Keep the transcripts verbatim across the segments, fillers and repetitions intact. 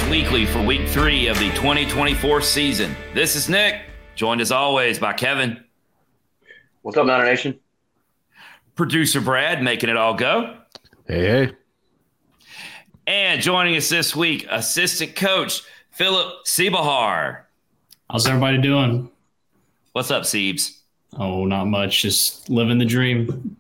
Weekly for week three of the twenty twenty-four season. This is Nick, joined as always by Kevin. What's up, Niner Nation? Producer Brad, making it all go. Hey, hey. And joining us this week, assistant coach Philip Siebehar. How's everybody doing? What's up, Siebes? Oh, not much. Just living the dream.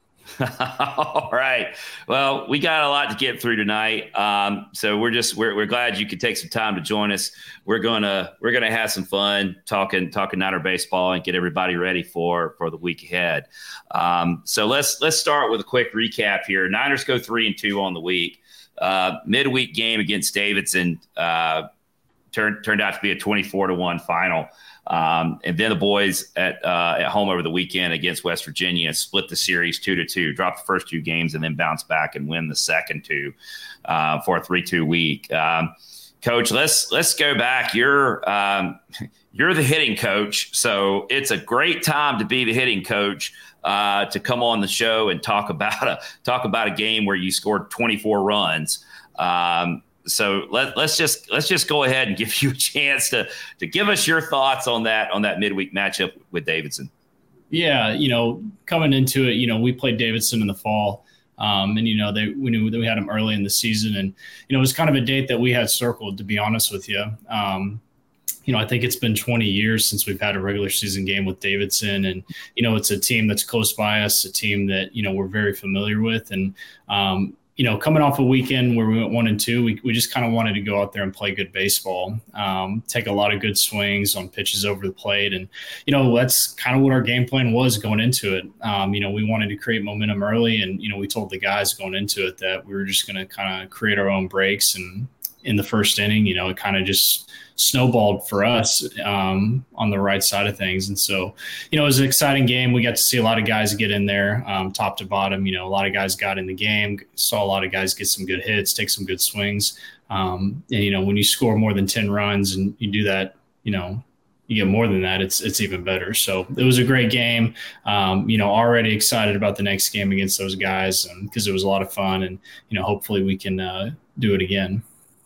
All right. Well, we got a lot to get through tonight. Um, so we're just we're we're glad you could take some time to join us. We're gonna we're gonna have some fun talking talking Niner baseball and get everybody ready for for the week ahead. Um, so let's let's start with a quick recap here. Niners go three and two on the week. Uh, midweek game against Davidson uh, turned turned out to be a twenty-four to one final. Um, and then the boys at uh, at home over the weekend against West Virginia split the series two to two, dropped the first two games, and then bounce back and win the second two uh, for a three two week. Um, Coach, let's let's go back. You're um, you're the hitting coach, so it's a great time to be the hitting coach uh, to come on the show and talk about a talk about a game where you scored twenty-four runs. Um, So let, let's just let's just go ahead and give you a chance to to give us your thoughts on that on that midweek matchup with Davidson. Yeah, you know, coming into it, you know, we played Davidson in the fall, um, and you know, they we knew that we had them early in the season, and you know, it was kind of a date that we had circled. To be honest with you, um, you know, I think it's been twenty years since we've had a regular season game with Davidson, and you know, it's a team that's close by us, a team that you know we're very familiar with, and um, you know, coming off a weekend where we went one and two, we, we just kind of wanted to go out there and play good baseball, um, take a lot of good swings on pitches over the plate. And, you know, that's kind of what our game plan was going into it. Um, you know, we wanted to create momentum early. And, you know, we told the guys going into it that we were just going to kind of create our own breaks. And in the first inning, you know, it kind of just snowballed for us um, on the right side of things. And so, you know, it was an exciting game. We got to see a lot of guys get in there um, top to bottom. You know, a lot of guys got in the game, saw a lot of guys get some good hits, take some good swings. Um, and, you know, when you score more than ten runs and you do that, you know, you get more than that, it's it's even better. So it was a great game. Um, you know, already excited about the next game against those guys because um, it was a lot of fun. And, you know, hopefully we can uh, do it again.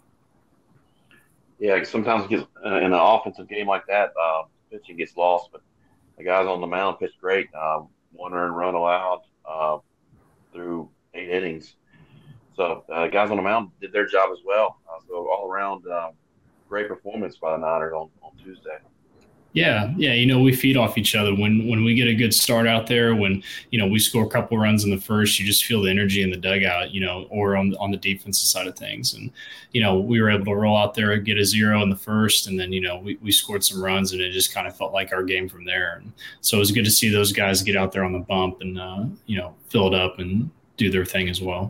Yeah, sometimes it gets, uh, in an offensive game like that, uh, pitching gets lost, but the guys on the mound pitched great. Uh, one earned run allowed uh, through eight innings. So uh, guys on the mound did their job as well. Uh, so all around, uh, great performance by the Niners on, on Tuesday. Yeah, yeah, you know, we feed off each other. When when we get a good start out there, when, you know, we score a couple runs in the first, you just feel the energy in the dugout, you know, or on on the defensive side of things. And, you know, we were able to roll out there and get a zero in the first, and then, you know, we, we scored some runs, and it just kind of felt like our game from there. And so it was good to see those guys get out there on the bump and, uh, you know, fill it up and do their thing as well.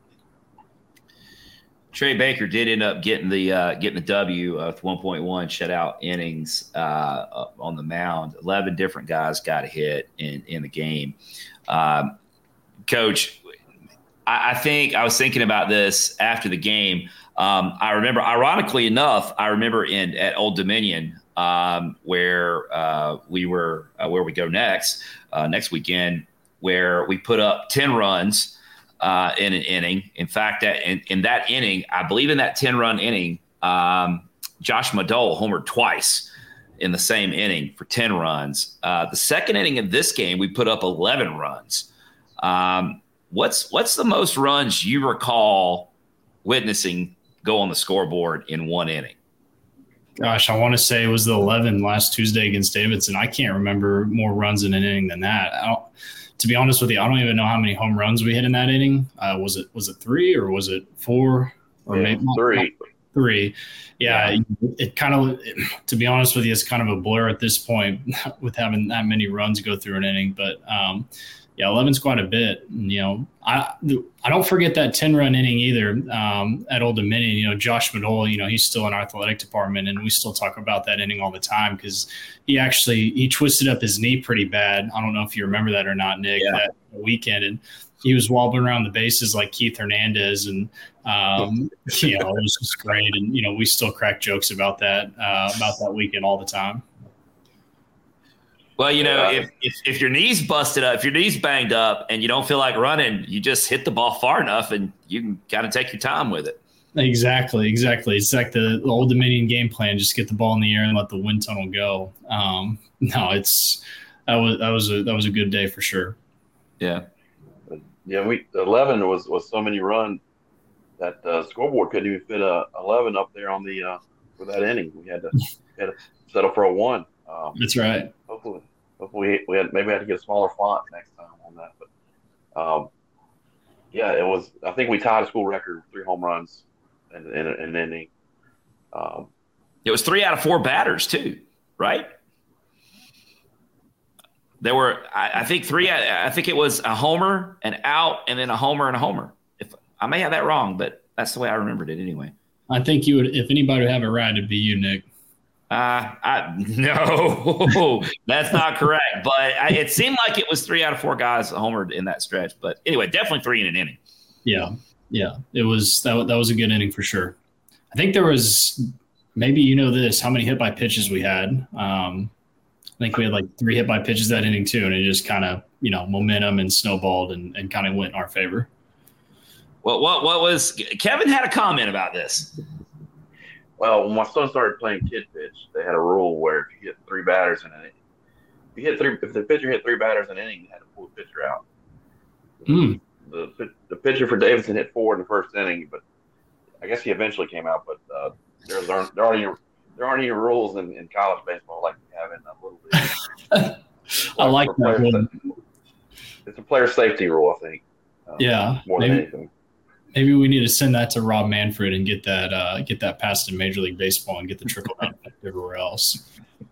Trey Baker did end up getting the uh, getting the W with one point one shutout innings uh, on the mound. eleven different guys got a hit in, in the game. Um, Coach, I, I think I was thinking about this after the game. Um, I remember, ironically enough, I remember in at Old Dominion um, where uh, we were uh, where we go next uh, next weekend, where we put up ten runs. Uh, in an inning. In fact, that in, in that inning, I believe in that ten-run inning, um, Josh Madole homered twice in the same inning for ten runs. Uh, the second inning of this game, we put up eleven runs. Um, what's what's the most runs you recall witnessing go on the scoreboard in one inning? Gosh, I want to say it was the eleven last Tuesday against Davidson. I can't remember more runs in an inning than that. I don't. To be honest with you, I don't even know how many home runs we hit in that inning. Uh, was it was it three or was it four or yeah, maybe three? Three. Yeah, yeah. It, it kind of, it, to be honest with you, it's kind of a blur at this point with having that many runs go through an inning. But um, yeah, eleven's quite a bit. And, you know, I I don't forget that ten-run inning either um, at Old Dominion. You know, Josh Madole, you know, he's still in our athletic department, and we still talk about that inning all the time because he actually he twisted up his knee pretty bad. I don't know if you remember that or not, Nick, yeah. that weekend. And he was wobbling around the bases like Keith Hernandez, and um, you know, it was just great. And you know, we still crack jokes about that uh, about that weekend all the time. Well, you know, if, if if your knee's busted up, if your knee's banged up, and you don't feel like running, you just hit the ball far enough, and you can kind of take your time with it. Exactly, exactly. It's like the, the Old Dominion game plan: just get the ball in the air and let the wind tunnel go. Um, no, it's that was that was a that was a good day for sure. Yeah, yeah. We eleven was was so many runs that the uh, scoreboard couldn't even fit a eleven up there on the uh, for that inning. We had to we had to settle for a one. Um, That's right. Hopefully, hopefully we had maybe we had to get a smaller font next time on that. But um, yeah, it was. I think we tied a school record with three home runs in in an inning. Um, it was three out of four batters too, right? There were, I, I think three. I, I think it was a homer, an out, and then a homer and a homer. If I may have that wrong, but that's the way I remembered it anyway. I think you would, if anybody would have it right, it'd be you, Nick. Uh, I, no, that's not correct. But I, it seemed like it was three out of four guys homered in that stretch. But anyway, definitely three in an inning. Yeah, yeah, it was that. That was a good inning for sure. I think there was maybe you know this how many hit by pitches we had. Um, I think we had like three hit by pitches that inning too, and it just kind of you know momentum and snowballed and, and kind of went in our favor. Well, what what was Kevin had a comment about this? Well, when my son started playing kid pitch, they had a rule where if you hit three batters in an inning, if you hit three, if the pitcher hit three batters in an inning, you had to pull the pitcher out. Mm. The the pitcher for Davidson hit four in the first inning, but I guess he eventually came out. But uh, there aren't there aren't any there aren't any rules in, in college baseball like we have in a little bit. I like that. It's a player safety rule, I think. Um, yeah, more maybe, than anything. Maybe we need to send that to Rob Manfred and get that uh, get that passed in Major League Baseball and get the trickle down effect everywhere else.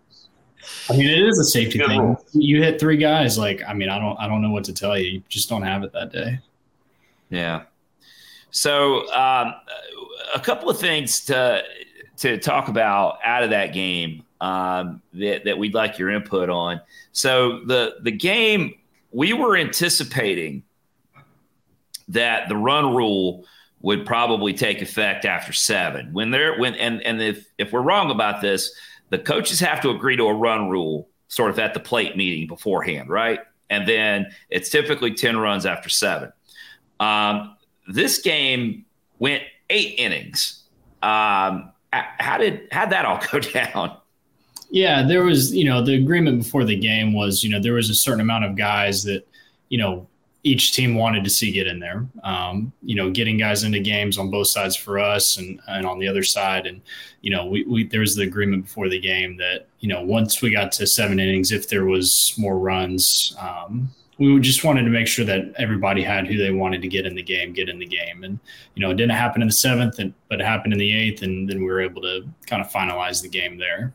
I mean, it is a safety Good thing. rule. You hit three guys, like I mean, I don't I don't know what to tell you. You just don't have it that day. Yeah. So um, a couple of things to to talk about out of that game um, that that we'd like your input on. So the the game we were anticipating that the run rule would probably take effect after seven. When they're when and and if if we're wrong about this, the coaches have to agree to a run rule sort of at the plate meeting beforehand, right? And then it's typically ten runs after seven. Um, this game went eight innings. Um, how did how'd that all go down? Yeah, there was, you know, the agreement before the game was, you know, there was a certain amount of guys that, you know, each team wanted to see get in there. Um, you know, getting guys into games on both sides for us and, and on the other side. And, you know, we, we there was the agreement before the game that, you know, once we got to seven innings, if there was more runs, um, we just wanted to make sure that everybody had who they wanted to get in the game, get in the game. And, you know, it didn't happen in the seventh, and, but it happened in the eighth. And then we were able to kind of finalize the game there.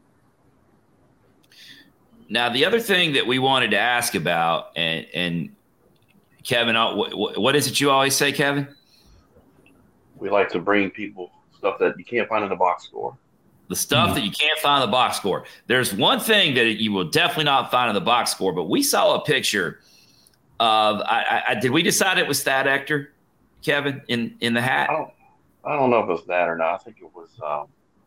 Now, the other thing that we wanted to ask about, and, and Kevin, what is it you always say, Kevin? We like to bring people stuff that you can't find in the box score. The stuff mm-hmm. that you can't find in the box score. There's one thing that you will definitely not find in the box score, but we saw a picture of. I, I did we decide it was Thad Ector, Kevin, in, in the hat? I don't. I don't know if it was that or not. I think it was. Um,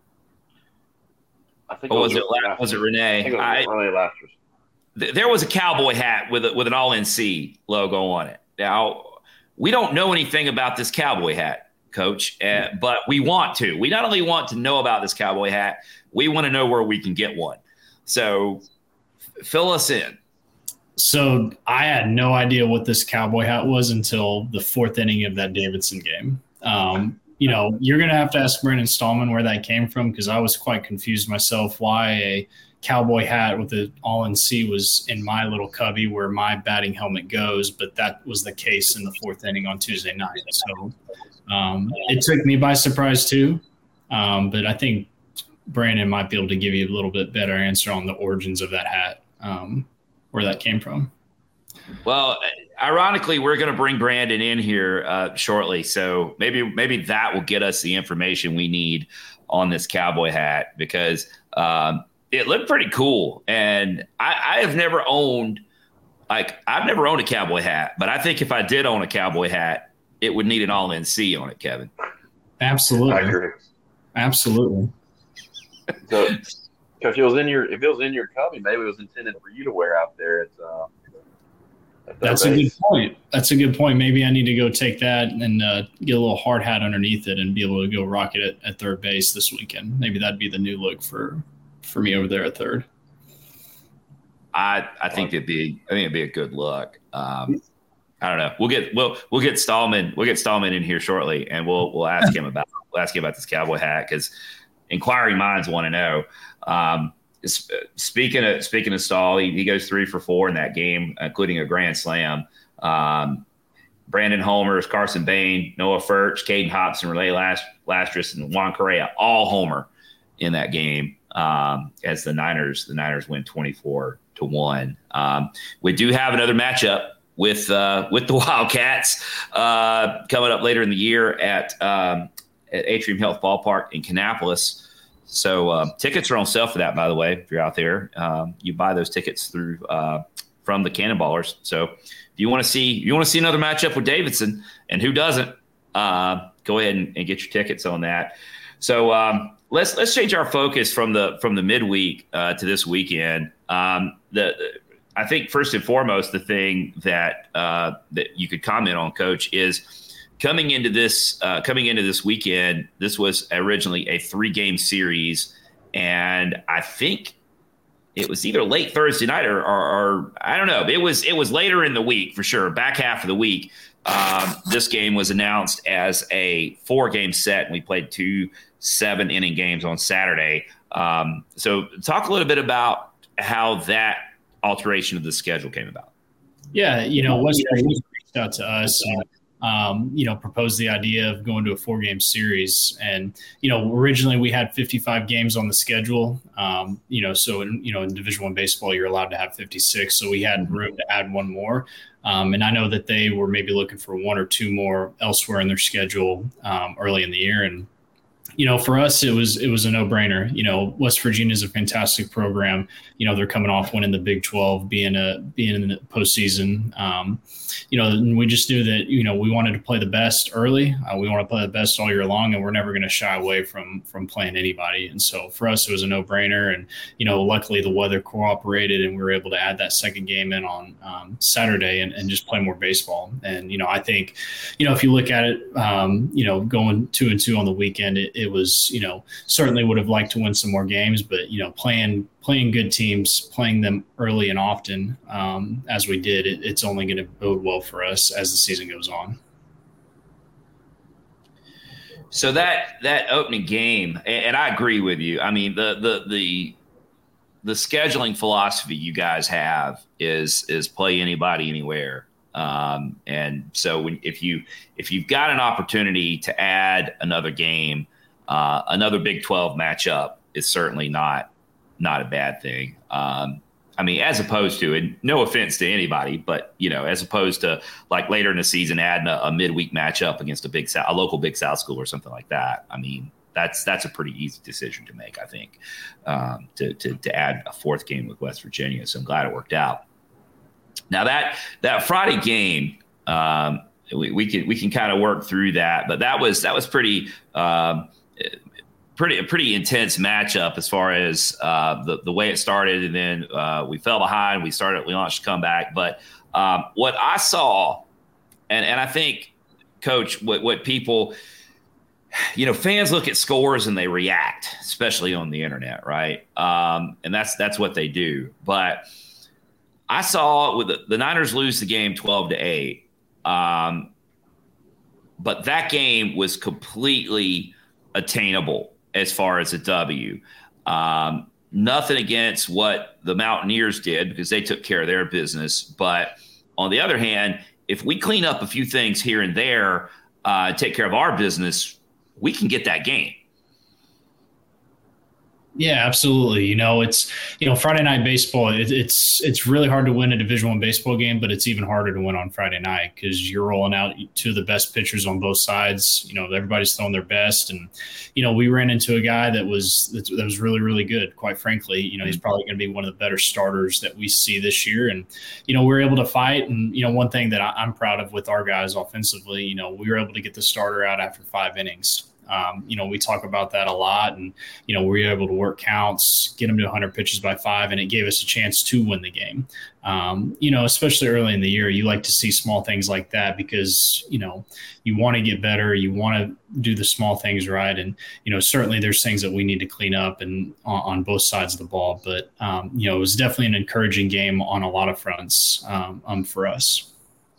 I think. Or it was, was, it, was it Renee? I think it was I, Renee Lasters. th- there was a cowboy hat with a, with an All N C logo on it. Now we don't know anything about this cowboy hat, Coach, uh, but we want to. We not only want to know about this cowboy hat, we want to know where we can get one. So f- fill us in. So I had no idea what this cowboy hat was until the fourth inning of that Davidson game. Um, you know, you're going to have to ask Brandon Stallman where that came from, because I was quite confused myself why a cowboy hat with the All N C was in my little cubby where my batting helmet goes, but that was the case in the fourth inning on Tuesday night. So um, it took me by surprise too, um, but I think Brandon might be able to give you a little bit better answer on the origins of that hat, um, where that came from. Well, ironically, we're going to bring Brandon in here uh, shortly, so maybe maybe that will get us the information we need on this cowboy hat, because um, it looked pretty cool. And I, I have never owned, like, I've never owned a cowboy hat, but I think if I did own a cowboy hat, it would need an All N C on it, Kevin. Absolutely. I agree. Absolutely. So, if it was in your if it was in your cubby, maybe it was intended for you to wear out there at uh, That's a good point. That's a good point. Maybe I need to go take that and uh, get a little hard hat underneath it and be able to go rock it at, at third base this weekend. Maybe that'd be the new look for for me over there at third. I I think it'd be I think it'd be a good look. Um, I don't know. We'll get we'll we'll get Stallman we'll get Stallman in here shortly, and we'll we'll ask him about we'll ask him about this cowboy hat because inquiring minds want to know. Um, Speaking of speaking of Stahl, he, he goes three for four in that game, including a grand slam. Um, Brandon Homers, Carson Bain, Noah Furch, Caden Hobson, Relay Last, Lastris, and Juan Correa all homer in that game. Um, as the Niners the Niners win twenty-four to one. Um, we do have another matchup with uh, with the Wildcats uh, coming up later in the year at um, at Atrium Health Ballpark in Kannapolis. So uh, tickets are on sale for that, by the way. If you're out there, um, you buy those tickets through uh, from the Cannonballers. So if you want to see you want to see another matchup with Davidson, and who doesn't, uh, go ahead and, and get your tickets on that. So um, let's let's change our focus from the from the midweek uh, to this weekend. Um, the I think first and foremost, the thing that uh, that you could comment on, Coach, is Coming into this, uh, coming into this weekend, this was originally a three-game series, and I think it was either late Thursday night or, or, or I don't know. It was it was later in the week for sure, back half of the week. Um, this game was announced as a four-game set, and we played two seven-inning games on Saturday. Um, so, talk a little bit about how that alteration of the schedule came about. Yeah, you know, West Virginia reached out to us. And- Um, you know, proposed the idea of going to a four-game series. And, you know, originally we had fifty-five games on the schedule. Um, you know, so, in, you know, in Division One baseball, you're allowed to have fifty-six. So we had room to add one more. Um, and I know that they were maybe looking for one or two more elsewhere in their schedule um, early in the year. And, you know, for us, it was it was a no-brainer. You know, West Virginia is a fantastic program. You know, they're coming off winning the Big twelve, being a being in the postseason. Um, you know, and we just knew that, you know, we wanted to play the best early. Uh, we want to play the best all year long, and we're never going to shy away from from playing anybody. And so for us, it was a no-brainer. And, you know, luckily the weather cooperated, and we were able to add that second game in on um, Saturday and, and just play more baseball. And, you know, I think, you know, if you look at it, um, you know, going two and two on the weekend, it, it was, you know, certainly would have liked to win some more games, but, you know, playing playing good teams, playing them early and often, um, as we did, it, it's only going to bode well for us as the season goes on. So that that opening game, and, and I agree with you. I mean, the the the the scheduling philosophy you guys have is is play anybody anywhere. Um, and so when, if you if you've got an opportunity to add another game, uh, another Big twelve matchup is certainly not not a bad thing. Um, I mean, as opposed to, and no offense to anybody, but, you know, as opposed to like later in the season adding a, a midweek matchup against a big South, a local Big South school or something like that. I mean, that's that's a pretty easy decision to make, I think, um, to, to to add a fourth game with West Virginia. So I'm glad it worked out. Now that that Friday game, um, we, we can we can kind of work through that, but that was that was pretty. Um, Pretty a pretty intense matchup as far as uh, the the way it started, and then uh, we fell behind. We started, we launched a comeback. But um, what I saw, and and I think, Coach, what what people, you know, fans look at scores and they react, especially on the internet, right? Um, and that's that's what they do. But I saw with the, the Niners lose the game twelve to eight, um, but that game was completely attainable as far as a W. Um, nothing against what the Mountaineers did because they took care of their business. But on the other hand, if we clean up a few things here and there, uh, take care of our business, we can get that game. Yeah, absolutely. You know, it's, you know, Friday night baseball, it, it's, it's really hard to win a Division One baseball game, but it's even harder to win on Friday night because you're rolling out two of the best pitchers on both sides. You know, everybody's throwing their best. And, you know, we ran into a guy that was, that was really, really good, quite frankly. You know, he's probably going to be one of the better starters that we see this year. And, you know, we were able to fight. And, you know, one thing that I'm proud of with our guys offensively, you know, we were able to get the starter out after five innings. Um, you know, we talk about that a lot, and, you know, we were able to work counts, get them to one hundred pitches by five, and it gave us a chance to win the game. Um, you know, especially early in the year, you like to see small things like that because, you know, you want to get better. You want to do the small things right. And, you know, certainly there's things that we need to clean up and on, on both sides of the ball. But, um, you know, it was definitely an encouraging game on a lot of fronts um, um, for us.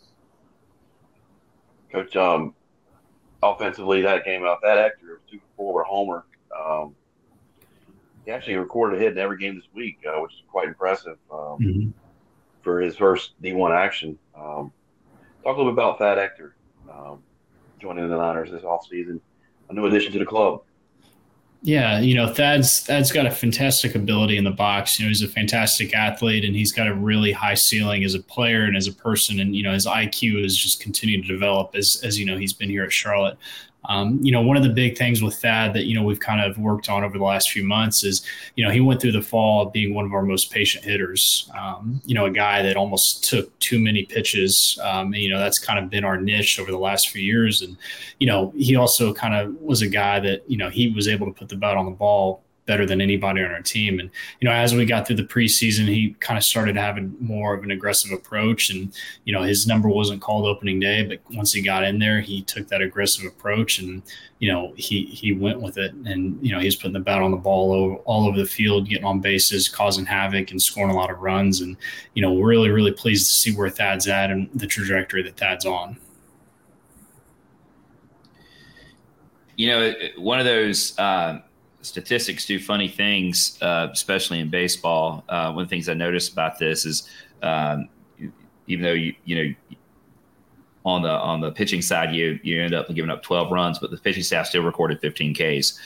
Coach, um, offensively, that game out that Hector was two for four with a homer. Um, he actually recorded a hit in every game this week, uh, which is quite impressive um, mm-hmm. for his first D one action. Um, talk a little bit about Thad Hector um, joining the Niners this offseason, a new addition to the club. Yeah, you know, Thad's Thad's got a fantastic ability in the box. You know, he's a fantastic athlete, and he's got a really high ceiling as a player and as a person. And, you know, his I Q has just continued to develop as, as you know, he's been here at Charlotte. Um, you know, one of the big things with Thad that, you know, we've kind of worked on over the last few months is, you know, he went through the fall being one of our most patient hitters, um, you know, a guy that almost took too many pitches. Um, and, you know, that's kind of been our niche over the last few years. And, you know, he also kind of was a guy that, you know, he was able to put the bat on the ball better than anybody on our team. And, you know, as we got through the preseason, he kind of started having more of an aggressive approach. And, you know, his number wasn't called opening day, but once he got in there, he took that aggressive approach and, you know, he, he went with it. And, you know, he's putting the bat on the ball all, all over the field, getting on bases, causing havoc and scoring a lot of runs. And, you know, we're really, really pleased to see where Thad's at and the trajectory that Thad's on. You know, one of those, uh, statistics do funny things, uh, especially in baseball. Uh, one of the things I noticed about this is, um, even though you you know on the on the pitching side you you end up giving up twelve runs, but the pitching staff still recorded fifteen Ks.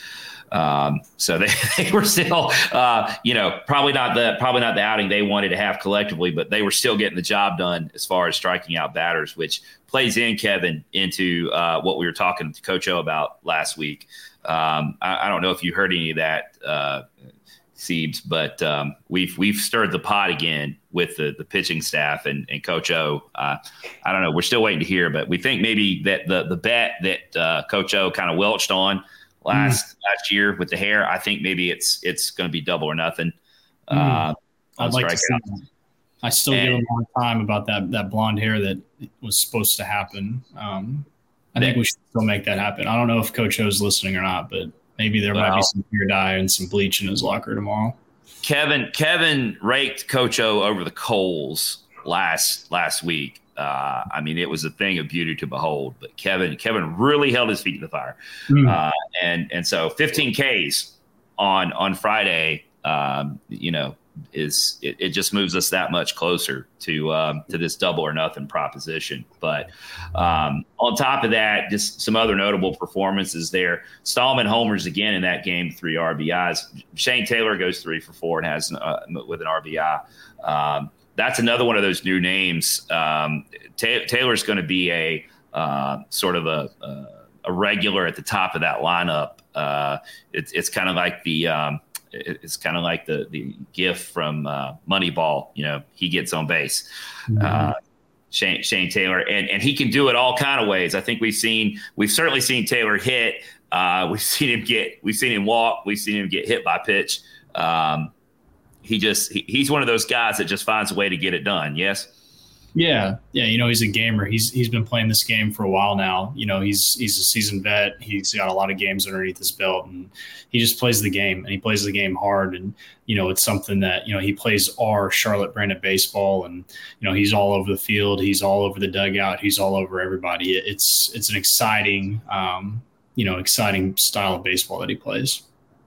Um, so they, they were still, uh, you know, probably not the probably not the outing they wanted to have collectively, but they were still getting the job done as far as striking out batters, which plays in, Kevin, into uh, what we were talking to Coach O about last week. Um, I, I don't know if you heard any of that, uh, Siebes, but um, we've we've stirred the pot again with the, the pitching staff and, and Coach O. Uh, I don't know. We're still waiting to hear, but we think maybe that the the bet that uh, Coach O kind of welched on last mm. last year with the hair, I think maybe it's it's going to be double or nothing. Mm. Uh, I'd like to see that. I still and, give him a hard time about that that blonde hair that was supposed to happen. Um, I think we should still make that happen. I don't know if Coach O's listening or not, but maybe there well, might be some hair dye and some bleach in his locker tomorrow. Kevin Kevin raked Coach O over the coals last last week. Uh, I mean, it was a thing of beauty to behold. But Kevin Kevin really held his feet to the fire, mm. uh, and and so fifteen Ks on on Friday. Um, you know. is it, it just moves us that much closer to um, to this double or nothing proposition. But um, on top of that, just some other notable performances there. Stallman homers again in that game, three R B Is. Shane Taylor goes three for four and has uh, with an R B I. Um, that's another one of those new names. Um, Ta- Taylor's going to be a uh, sort of a, a a regular at the top of that lineup. Uh, it's it's kind of like the um, It's kind of like the the gift from uh, Moneyball. You know, he gets on base. Mm-hmm. Uh, Shane, Shane Taylor, and and he can do it all kind of ways. I think we've seen we've certainly seen Taylor hit. Uh, we've seen him get. We've seen him walk. We've seen him get hit by pitch. Um, he just he, he's one of those guys that just finds a way to get it done. Yes. Yeah, yeah, you know, he's a gamer. He's he's been playing this game for a while now. You know, he's he's a seasoned vet. He's got a lot of games underneath his belt, and he just plays the game, and he plays the game hard. And you know, it's something that you know he plays our Charlotte brand of baseball, and you know, he's all over the field. He's all over the dugout. He's all over everybody. It's it's an exciting, um, you know, exciting style of baseball that he plays.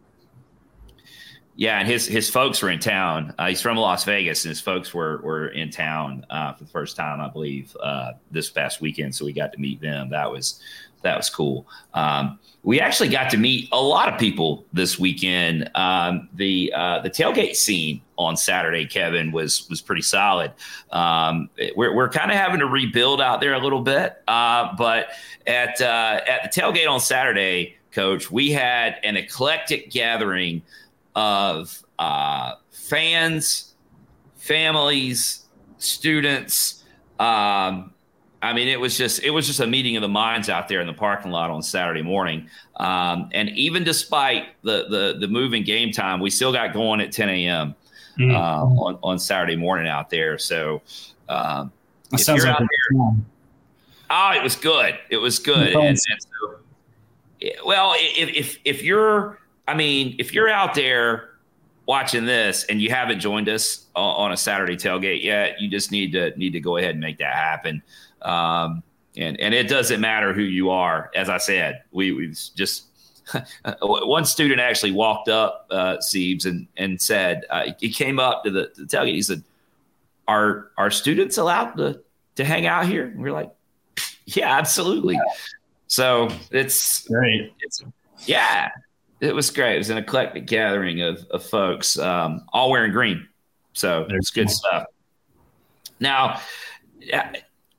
Yeah, and his his folks were in town. Uh, he's from Las Vegas, and his folks were were in town uh, for the first time, I believe, uh, this past weekend. So we got to meet them. That was that was cool. Um, we actually got to meet a lot of people this weekend. Um, the uh, the tailgate scene on Saturday, Kevin, was was pretty solid. Um, we're we're kind of having to rebuild out there a little bit, uh, but at uh, at the tailgate on Saturday, Coach, we had an eclectic gathering of uh, fans, families, students, um, I mean, it was just it was just a meeting of the minds out there in the parking lot on Saturday morning. Um, and even despite the, the the moving game time, we still got going at ten a.m. Mm. Uh, on on Saturday morning out there. So um, that sounds like there, oh, it was good. It was good. And, and so, well, if, if if you're, I mean, if you're out there watching this and you haven't joined us on, on a Saturday tailgate yet, you just need to need to go ahead and make that happen. Um, and, and it doesn't matter who you are. As I said, we, we just, one student actually walked up, uh, Siebes and, and said, uh, he came up to the, to the tailgate. He said, are, are students allowed to, to hang out here? And we're like, yeah, absolutely. So it's great. It's, yeah, it was great. It was an eclectic gathering of, of folks, um, all wearing green. So it's good stuff. Now, yeah,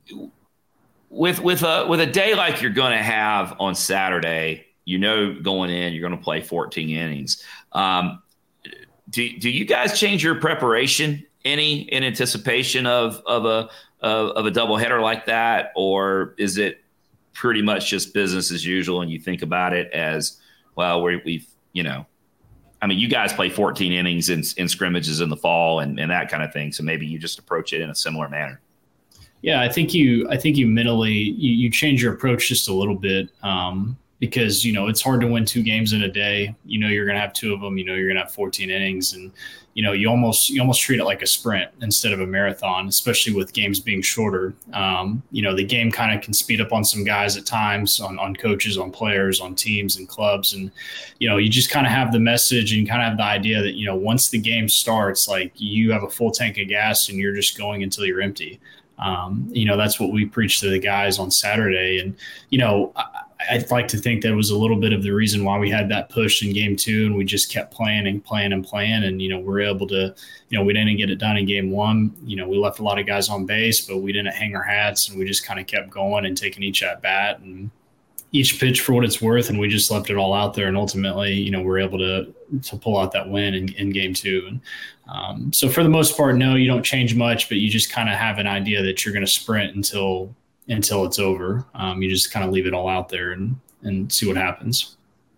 With with a with a day like you're going to have on Saturday, you know, going in, you're going to play fourteen innings. Um, do do you guys change your preparation any in anticipation of of a of, of a doubleheader like that, or is it pretty much just business as usual? And you think about it as well, we we've you know, I mean, you guys play fourteen innings in, in scrimmages in the fall and, and that kind of thing, so maybe you just approach it in a similar manner. Yeah, I think you I think you mentally you, you change your approach just a little bit um, because, you know, it's hard to win two games in a day. You know, you're going to have two of them. You know, you're going to have fourteen innings, and, you know, you almost you almost treat it like a sprint instead of a marathon, especially with games being shorter. Um, you know, the game kind of can speed up on some guys at times, on, on coaches, on players, on teams and clubs. And, you know, you just kind of have the message and kind of have the idea that, you know, once the game starts, like, you have a full tank of gas and you're just going until you're empty. Um, you know, that's what we preached to the guys on Saturday. And, you know, I, I'd like to think that was a little bit of the reason why we had that push in game two, and we just kept playing and playing and playing. And, you know, we're able to, you know, we didn't get it done in game one. You know, we left a lot of guys on base, but we didn't hang our hats, and we just kind of kept going and taking each at bat and each pitch for what it's worth. And we just left it all out there. And ultimately, you know, we're able to, to pull out that win in, in game two. And um, so for the most part, no, you don't change much, but you just kind of have an idea that you're going to sprint until, until it's over. Um, you just kind of leave it all out there and, and see what happens.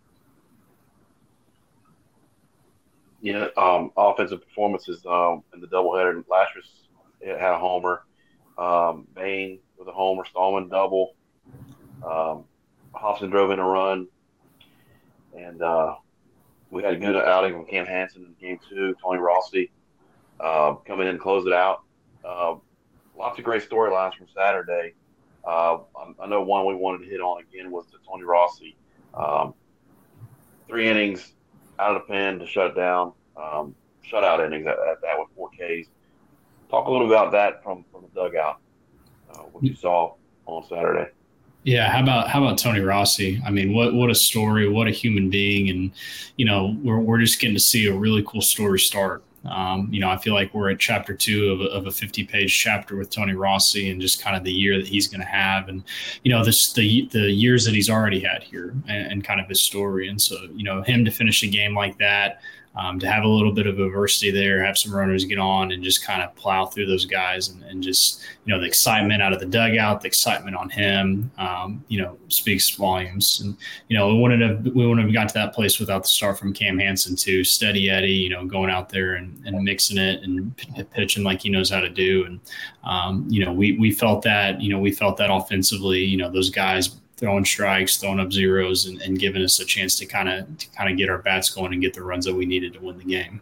Yeah. Um, offensive performances um, in the doubleheader. Lashes had a homer. Um, Bain with a homer. Stallman double. Um, Hobson drove in a run, and uh, we had a good outing from Cam Hansen in game two. Tony Rossi uh, coming in and close it out. Uh, lots of great storylines from Saturday. Uh, I know one we wanted to hit on again was the Tony Rossi. Um, three innings out of the pen to shut it down. Um, shutout innings at, at that with four Ks. Talk a little about that from, from the dugout, uh, what you saw on Saturday. Yeah, how about how about Tony Rossi? I mean, what what a story, what a human being, and you know, we're we're just getting to see a really cool story start. Um, you know, I feel like we're at chapter two of a, of a fifty-page chapter with Tony Rossi, and just kind of the year that he's going to have, and you know, this the the years that he's already had here, and, and kind of his story. And so, you know, him to finish a game like that. Um, to have a little bit of adversity there, have some runners get on and just kind of plow through those guys and, and just, you know, the excitement out of the dugout, the excitement on him, um, you know, speaks volumes. And, you know, we wouldn't have, we wouldn't have got to that place without the start from Cam Hansen too. Steady Eddie, you know, going out there and, and mixing it and p- pitching like he knows how to do. And, um, you know, we, we felt that, you know, we felt that offensively, you know, those guys throwing strikes, throwing up zeros, and, and giving us a chance to kind of to kind of get our bats going and get the runs that we needed to win the game.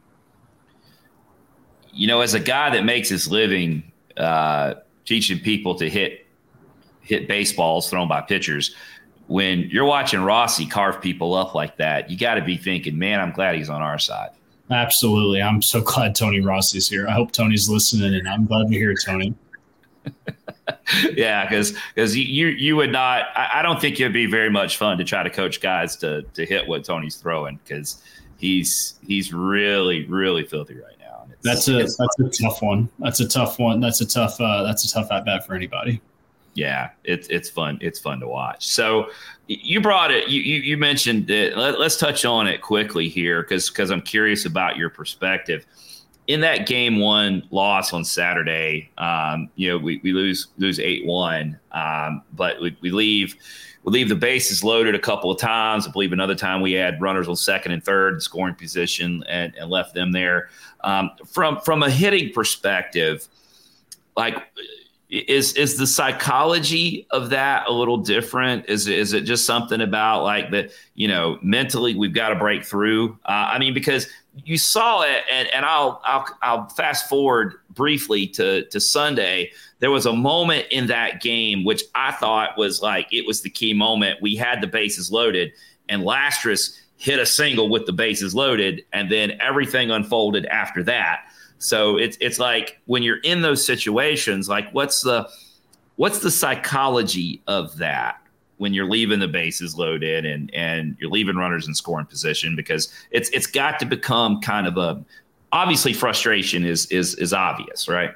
You know, as a guy that makes his living uh, teaching people to hit hit baseballs thrown by pitchers, when you're watching Rossi carve people up like that, you got to be thinking, man, I'm glad he's on our side. Absolutely. I'm so glad Tony Rossi's here. I hope Tony's listening, and I'm glad to hear it, Tony. Yeah, because because you, you you would not. I, I don't think it'd be very much fun to try to coach guys to to hit what Tony's throwing, because he's he's really really filthy right now. And it's, that's a it's that's fun. a tough one. That's a tough one. That's a tough uh, that's a tough at bat for anybody. Yeah, it's it's fun. It's fun to watch. So you brought it. You you, you mentioned it. Let, let's touch on it quickly here, because because I'm curious about your perspective. in that game one loss on Saturday, um, you know, we, we lose lose eight one, um, but we, we leave we leave the bases loaded a couple of times. I believe another time we had runners on second and third in scoring position and, and left them there. Um, from from a hitting perspective, like is is the psychology of that a little different? Is is it just something about like that, you know, mentally we've got to break through? Uh, I mean, because you saw it, and, and I'll, I'll I'll fast forward briefly to to Sunday. There was a moment in that game which I thought was like it was the key moment. We had the bases loaded, and Lastris hit a single with the bases loaded, and then everything unfolded after that. So it's it's like when you're in those situations, like what's the what's the psychology of that? When you're leaving the bases loaded and, and you're leaving runners in scoring position, because it's it's got to become kind of a obviously frustration is is is obvious, right?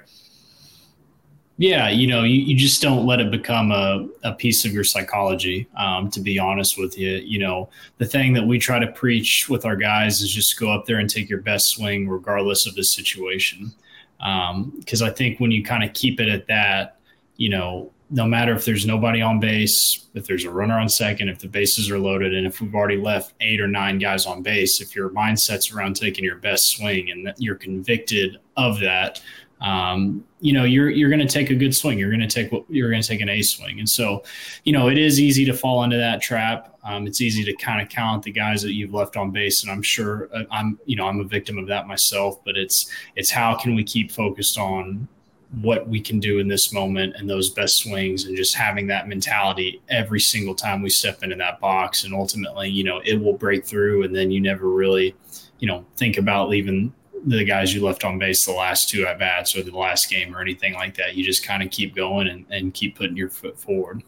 Yeah, you know, you, you just don't let it become a, a piece of your psychology, um, to be honest with you. You know, the thing that we try to preach with our guys is just go up there and take your best swing regardless of the situation. Because um, I think when you kind of keep it at that, you know, no matter if there's nobody on base, if there's a runner on second, if the bases are loaded, and if we've already left eight or nine guys on base, if your mindset's around taking your best swing and that you're convicted of that, um, you know, you're you're going to take a good swing. You're going to take what you're going to take an A swing. And so, you know, it is easy to fall into that trap. Um, it's easy to kind of count the guys that you've left on base, and I'm sure uh, I'm, you know, I'm a victim of that myself. But it's it's how can we keep focused on what we can do in this moment and those best swings, and just having that mentality every single time we step into that box. And ultimately, you know, it will break through, and then you never really, you know, think about leaving the guys you left on base the last two at bats or the last game or anything like that. You just kind of keep going and, and keep putting your foot forward.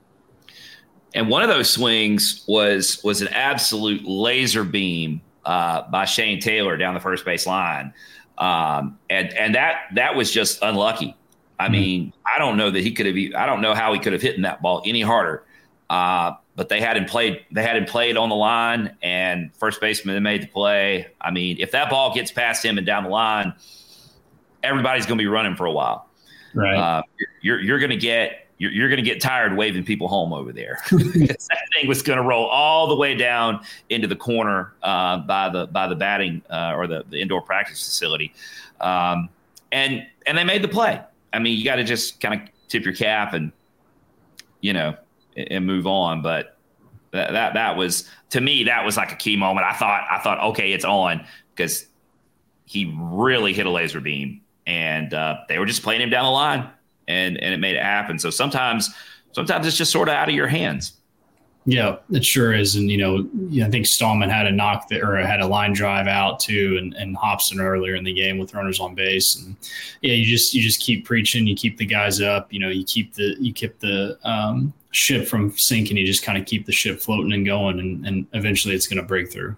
And one of those swings was, was an absolute laser beam uh, by Shane Taylor down the first base line. Um, and, and that, that was just unlucky. I mm-hmm. mean, I don't know that he could have, I don't know how he could have hit that ball any harder. Uh, but they hadn't played, they hadn't played on the line, and first baseman made the play. I mean, if that ball gets past him and down the line, everybody's going to be running for a while. Right. Uh, you're, you're going to get, you're, you're going to get tired waving people home over there. That thing was going to roll all the way down into the corner uh, by the by the batting uh, or the, the indoor practice facility, um, and and they made the play. I mean, you got to just kind of tip your cap and you know and, and move on. But that, that that was, to me, that was like a key moment. I thought I thought okay, it's on, because he really hit a laser beam, and uh, they were just playing him down the line. And and it made it happen. So sometimes, sometimes it's just sort of out of your hands. Yeah, it sure is. And you know, I think Stallman had a knock that, or had a line drive out too, and, and Hobson earlier in the game with runners on base. And yeah, you just you just keep preaching. You keep the guys up. You know, you keep the you keep the um, ship from sinking. You just kind of keep the ship floating and going, and, and eventually it's going to break through.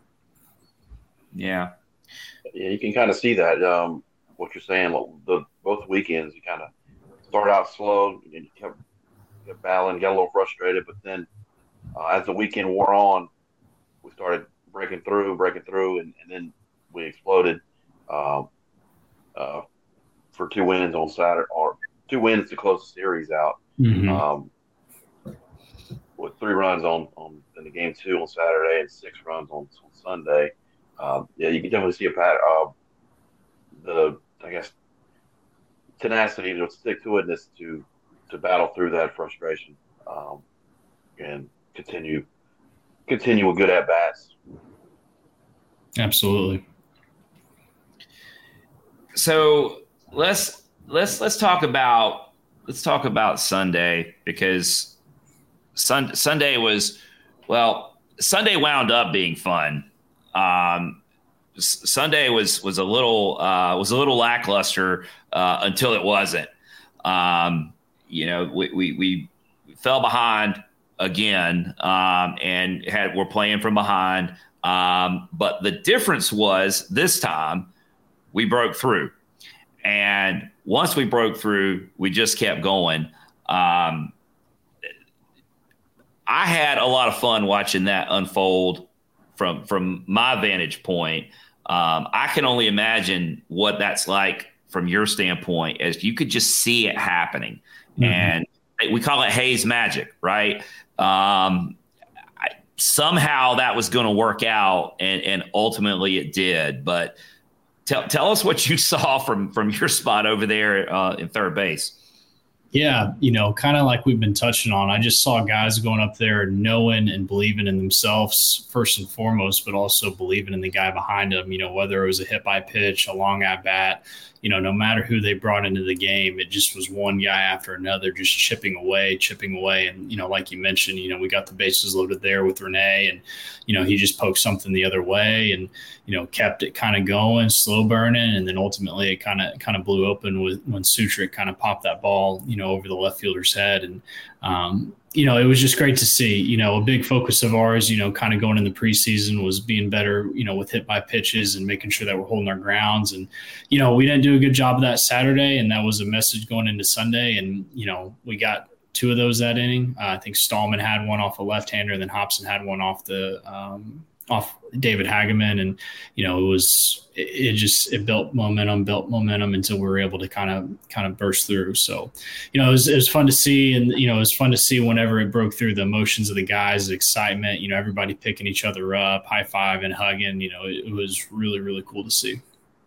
Yeah, yeah, you can kind of see that. Um, what you're saying, the both weekends, you kind of start out slow, you kept, kept battling, got a little frustrated, but then uh, as the weekend wore on, we started breaking through, breaking through, and, and then we exploded uh, uh, for two wins on Saturday, or two wins to close the series out. Mm-hmm. Um, with three runs on, on in the game two on Saturday and six runs on, on Sunday. Uh, yeah, you can definitely see a pattern. Uh, the I guess. tenacity to stick to it, is to to battle through that frustration um, and continue continue with good at bats. Absolutely. So let's let's let's talk about let's talk about Sunday, because sun, Sunday was well Sunday wound up being fun. Um, Sunday was was a little uh, was a little lackluster uh, until it wasn't. Um, you know, we, we we fell behind again um, and had we're playing from behind. Um, but the difference was this time we broke through, and once we broke through, we just kept going. Um, I had a lot of fun watching that unfold from from my vantage point. Um, I can only imagine what that's like from your standpoint, as you could just see it happening. Mm-hmm. And we call it Hayes magic, right? Um, I, somehow that was going to work out, and, and ultimately it did. But tell tell us what you saw from from your spot over there uh, in third base. Yeah, you know, kind of like we've been touching on, I just saw guys going up there knowing and believing in themselves first and foremost, but also believing in the guy behind them, you know, whether it was a hit by pitch, a long at bat, you know, no matter who they brought into the game, it just was one guy after another, just chipping away, chipping away. And, you know, like you mentioned, you know, we got the bases loaded there with Rene, and, you know, he just poked something the other way and, you know, kept it kind of going, slow burning. And then ultimately it kind of, kind of blew open with when Sutrick kind of popped that ball, you know, over the left fielder's head. And, um, you know, it was just great to see. You know, a big focus of ours, you know, kind of going in the preseason was being better, you know, with hit by pitches and making sure that we're holding our grounds. And, you know, we didn't do a good job of that Saturday, and that was a message going into Sunday. And, you know, we got two of those that inning. Uh, I think Stallman had one off a left-hander, and then Hobson had one off the um, off David Hageman. And, you know, it was it, it just it built momentum, built momentum until we were able to kind of kind of burst through. So, you know, it was, it was fun to see, and, you know, it was fun to see whenever it broke through, the emotions of the guys, the excitement, you know, everybody picking each other up, high five and hugging. You know, it, it was really, really cool to see.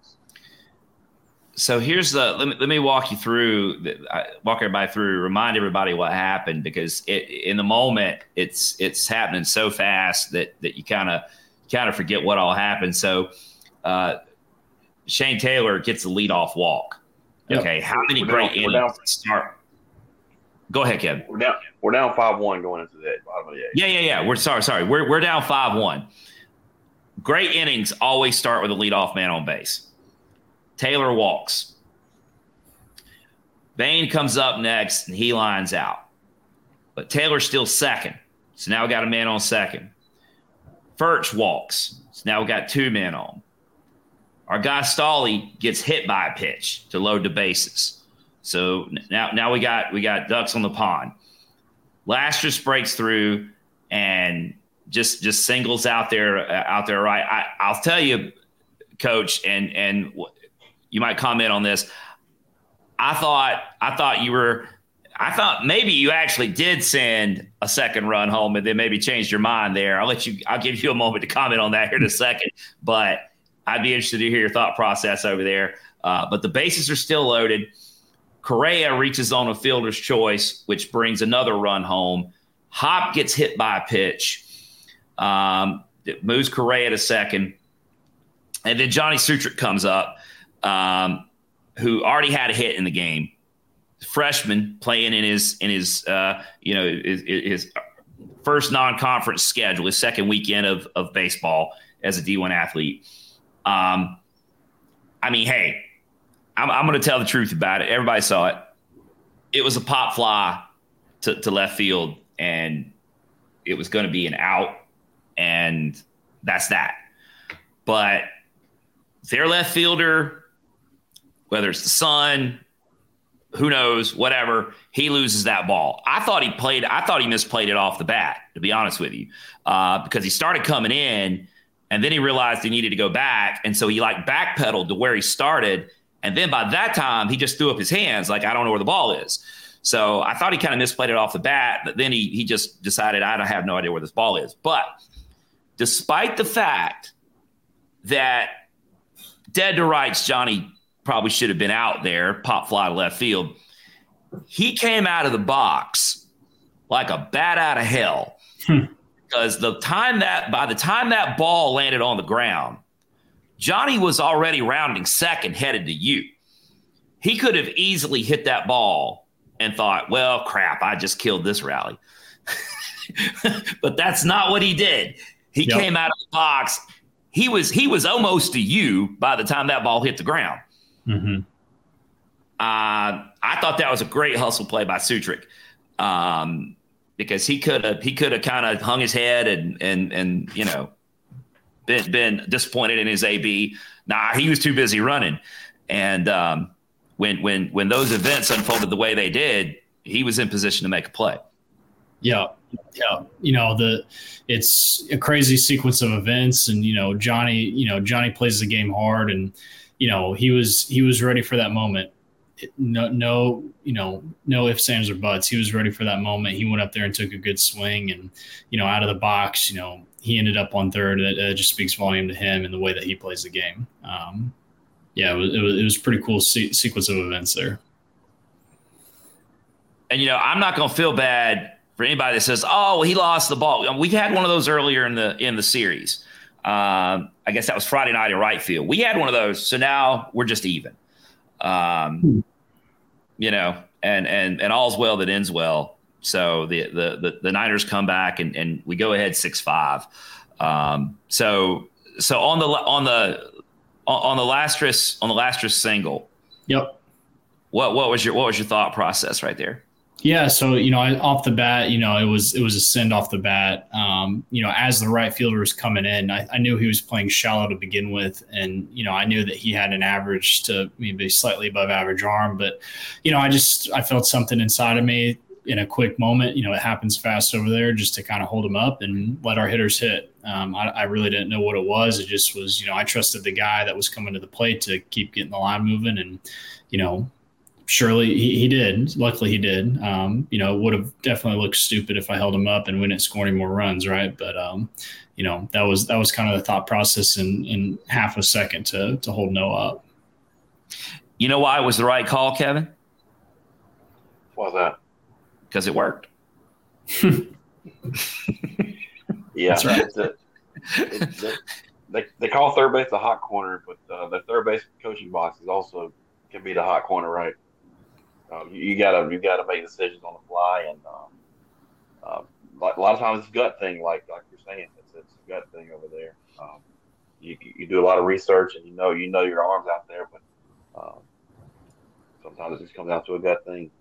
So here's the let me let me walk you through walk everybody through remind everybody what happened, because it, in the moment it's it's happening so fast that that you kind of kind of forget what all happened. So uh, Shane Taylor gets the leadoff walk. Yep. Okay, how many we're great down, innings start? Go ahead, Kevin. We're down we're down five one going into the bottom of the eighth. Yeah, yeah, yeah. We're sorry, sorry. We're we're down five one. Great innings always start with a leadoff man on base. Taylor walks. Bain comes up next, and he lines out. But Taylor's still second. So now we got a man on second. Furch walks. So now we got two men on. Our guy Stolly gets hit by a pitch to load the bases. So now, now we got we got ducks on the pond. Lastris breaks through and just just singles out there uh, out there right. I, I'll tell you, Coach, and and – you might comment on this. I thought I thought you were I thought maybe you actually did send a second run home and then maybe changed your mind there. I'll let you I'll give you a moment to comment on that here in a second. But I'd be interested to hear your thought process over there. Uh, but the bases are still loaded. Correa reaches on a fielder's choice, which brings another run home. Hop gets hit by a pitch. Um, it moves Correa to second. And then Johnny Sutrick comes up. Um, who already had a hit in the game, freshman playing in his in his uh, you know his, his first non-conference schedule, his second weekend of of baseball as a D one athlete. Um, I mean, hey, I'm, I'm going to tell the truth about it. Everybody saw it. It was a pop fly to, to left field, and it was going to be an out, and that's that. But their left fielder, whether it's the Sun, who knows, whatever, he loses that ball. I thought he played, I thought he misplayed it off the bat, to be honest with you, uh, because he started coming in and then he realized he needed to go back. And so he like backpedaled to where he started. And then by that time, he just threw up his hands like, I don't know where the ball is. So I thought he kind of misplayed it off the bat, but then he he just decided, I don't have no idea where this ball is. But despite the fact that dead to rights, Johnny probably should have been out there, pop fly to left field, he came out of the box like a bat out of hell. Hmm. Because the time that by the time that ball landed on the ground, Johnny was already rounding second, headed to you. He could have easily hit that ball and thought, well, crap, I just killed this rally. But that's not what he did. He yep. came out of the box. He was he was almost to you by the time that ball hit the ground. Mm-hmm. Uh, I thought that was a great hustle play by Sutrick, um, because he could have he could have kind of hung his head and and and you know been been disappointed in his A B. Nah, he was too busy running, and um, when when when those events unfolded the way they did, he was in position to make a play. Yeah, Yeah, you know, the it's a crazy sequence of events, and you know, Johnny, you know, Johnny plays the game hard, and you know, he was he was ready for that moment. No, no, you know, no ifs, ands, or buts. He was ready for that moment. He went up there and took a good swing, and you know, out of the box, you know, he ended up on third. That, that just speaks volume to him and the way that he plays the game. Um, yeah, it was, it was it was a pretty cool se- sequence of events there. And you know, I'm not going to feel bad for anybody that says, "Oh, well, he lost the ball." We had one of those earlier in the in the series. Um, I guess that was Friday night in right field. We had one of those, so now we're just even. Um, hmm. You know, and and and all's well that ends well. So the the the, the Niners come back and, and we go ahead six five. Um, so so on the on the on the Lastris on the Lastris single. Yep. What what was your what was your thought process right there? Yeah, so you know, off the bat, you know, it was it was a send off the bat. Um, you know, as the right fielder was coming in, I, I knew he was playing shallow to begin with, and you know, I knew that he had an average to maybe slightly above average arm, but you know, I just I felt something inside of me in a quick moment. You know, it happens fast over there, just to kind of hold him up and let our hitters hit. Um, I, I really didn't know what it was. It just was, you know, I trusted the guy that was coming to the plate to keep getting the line moving, and you know. Surely he, he did. Luckily he did. Um, you know, it would have definitely looked stupid if I held him up and we didn't score any more runs, right? But um, you know, that was that was kind of the thought process in, in half a second to to hold Noah up. You know why it was the right call, Kevin? Why's that? Because it worked. Yeah, that's right. It's a, it's a, they they call third base the hot corner, but uh, the third base coaching box is also can be the hot corner, right? Uh, you, you gotta you gotta make decisions on the fly, and um, uh, like a lot of times it's a gut thing, like like you're saying, it's it's a gut thing over there. Um, you you do a lot of research, and you know you know your arm's out there, but um, sometimes it just comes down to a gut thing.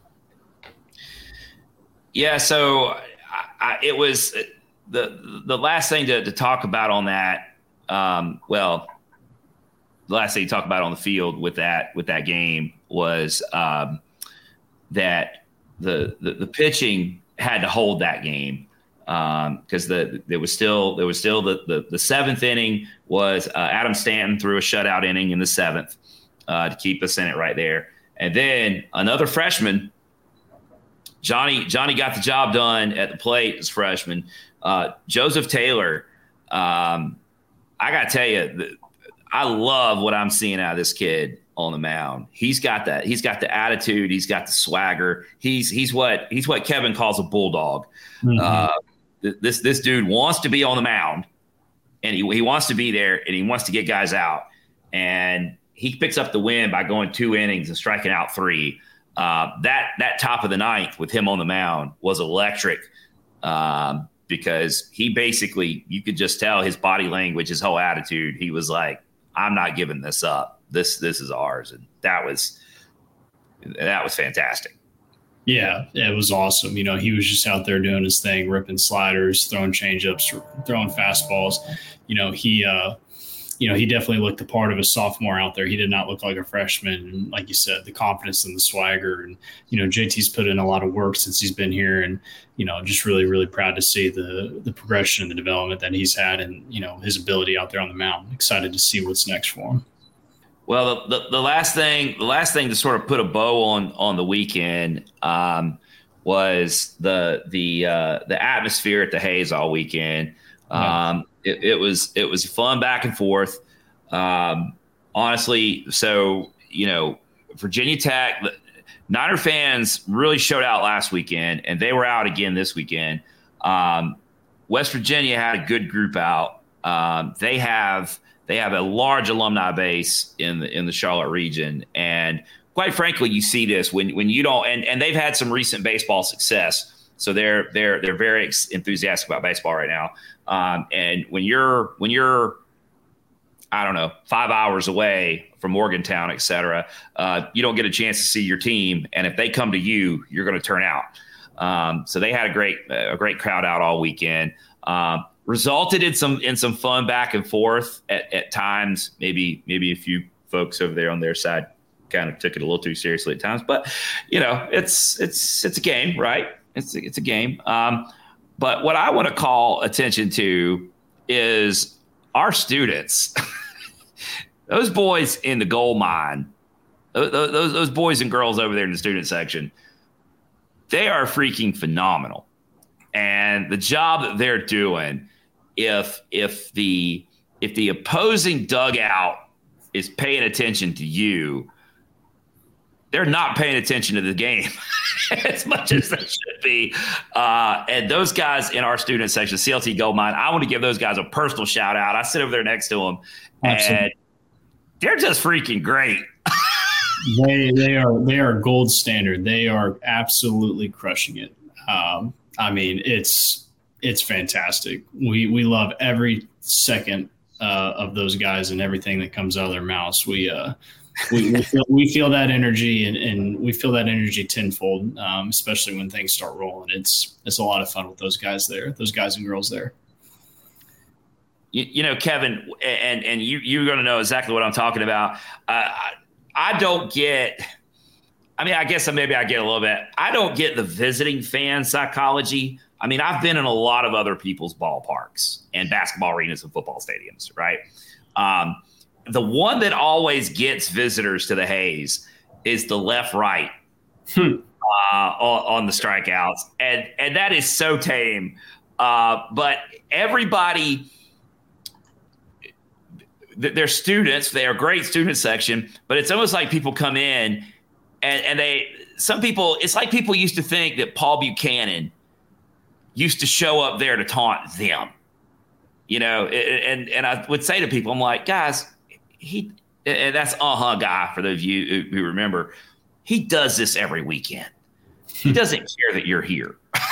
Yeah, so I, I, it was the the last thing to, to talk about on that. Um, well. The last thing you talk about on the field with that with that game was um, that the, the the pitching had to hold that game because um, the there was still there was still the the, the seventh inning was uh, Adam Stanton threw a shutout inning in the seventh uh, to keep us in it right there, and then another freshman, Johnny Johnny got the job done at the plate as freshman. Uh, Joseph Taylor, um, I got to tell you. The, I love what I'm seeing out of this kid on the mound. He's got that. He's got the attitude. He's got the swagger. He's he's what he's what Kevin calls a bulldog. Mm-hmm. Uh, this this dude wants to be on the mound, and he he wants to be there, and he wants to get guys out. And he picks up the win by going two innings and striking out three. Uh, that that top of the ninth with him on the mound was electric. Um, because he basically, you could just tell his body language, his whole attitude. He was like, I'm not giving this up. This this is ours. And that was that was fantastic. Yeah, it was awesome. You know, he was just out there doing his thing, ripping sliders, throwing changeups, throwing fastballs. You know, he uh, you know, he definitely looked the part of a sophomore out there. He did not look like a freshman. And like you said, the confidence and the swagger. And, you know, J T's put in a lot of work since he's been here. And, you know, just really, really proud to see the the progression and the development that he's had and, you know, his ability out there on the mound. Excited to see what's next for him. Well, the, the, the last thing, the last thing to sort of put a bow on on the weekend um, was the the uh, the atmosphere at the Hayes all weekend. Um, it, it was it was fun back and forth. Um, honestly, so you know, Virginia Tech, Niner fans really showed out last weekend, and they were out again this weekend. Um, West Virginia had a good group out. Um, they have they have a large alumni base in the in the Charlotte region, and quite frankly, you see this when when you don't. And, and they've had some recent baseball success, so they're they're they're very enthusiastic about baseball right now. Um, and when you're when you're I don't know, five hours away from Morgantown, et cetera, uh, you don't get a chance to see your team. And if they come to you, you're going to turn out. Um, so they had a great, a great crowd out all weekend. Um, resulted in some, in some fun back and forth at, at times. Maybe, maybe a few folks over there on their side kind of took it a little too seriously at times, but you know, it's, it's, it's a game, right? It's a, it's a game. Um, but what I want to call attention to is our students. Those boys in the gold mine, those, those those boys and girls over there in the student section, they are freaking phenomenal. And the job that they're doing, if if the if the opposing dugout is paying attention to you, they're not paying attention to the game as much as they should be. Uh, and those guys in our student section, C L T Gold Mine, I want to give those guys a personal shout out. I sit over there next to them, Absolutely. and they're just freaking great. they they are they are gold standard. They are absolutely crushing it. Um, I mean, it's it's fantastic. We we love every second uh, of those guys and everything that comes out of their mouths. We uh, we, we, feel, we feel that energy and, and we feel that energy tenfold, um, especially when things start rolling. It's it's a lot of fun with those guys there, those guys and girls there. You, you know, Kevin, and and you you're going to know exactly what I'm talking about. Uh, I, I don't get. I mean, I guess maybe I get a little bit. I don't get the visiting fan psychology. I mean, I've been in a lot of other people's ballparks and basketball arenas and football stadiums, right? Um, the one that always gets visitors to the Hayes is the left-right hmm. uh, on, on the strikeouts, and and that is so tame. Uh, but everybody, they're students. They are great student section, but it's almost like people come in and, and they. Some people, it's like people used to think that Paul Buchanan used to show up there to taunt them, you know, and and I would say to people, I'm like, guys, he, and that's uh-huh guy, for those of you who remember, he does this every weekend. He doesn't care that you're here.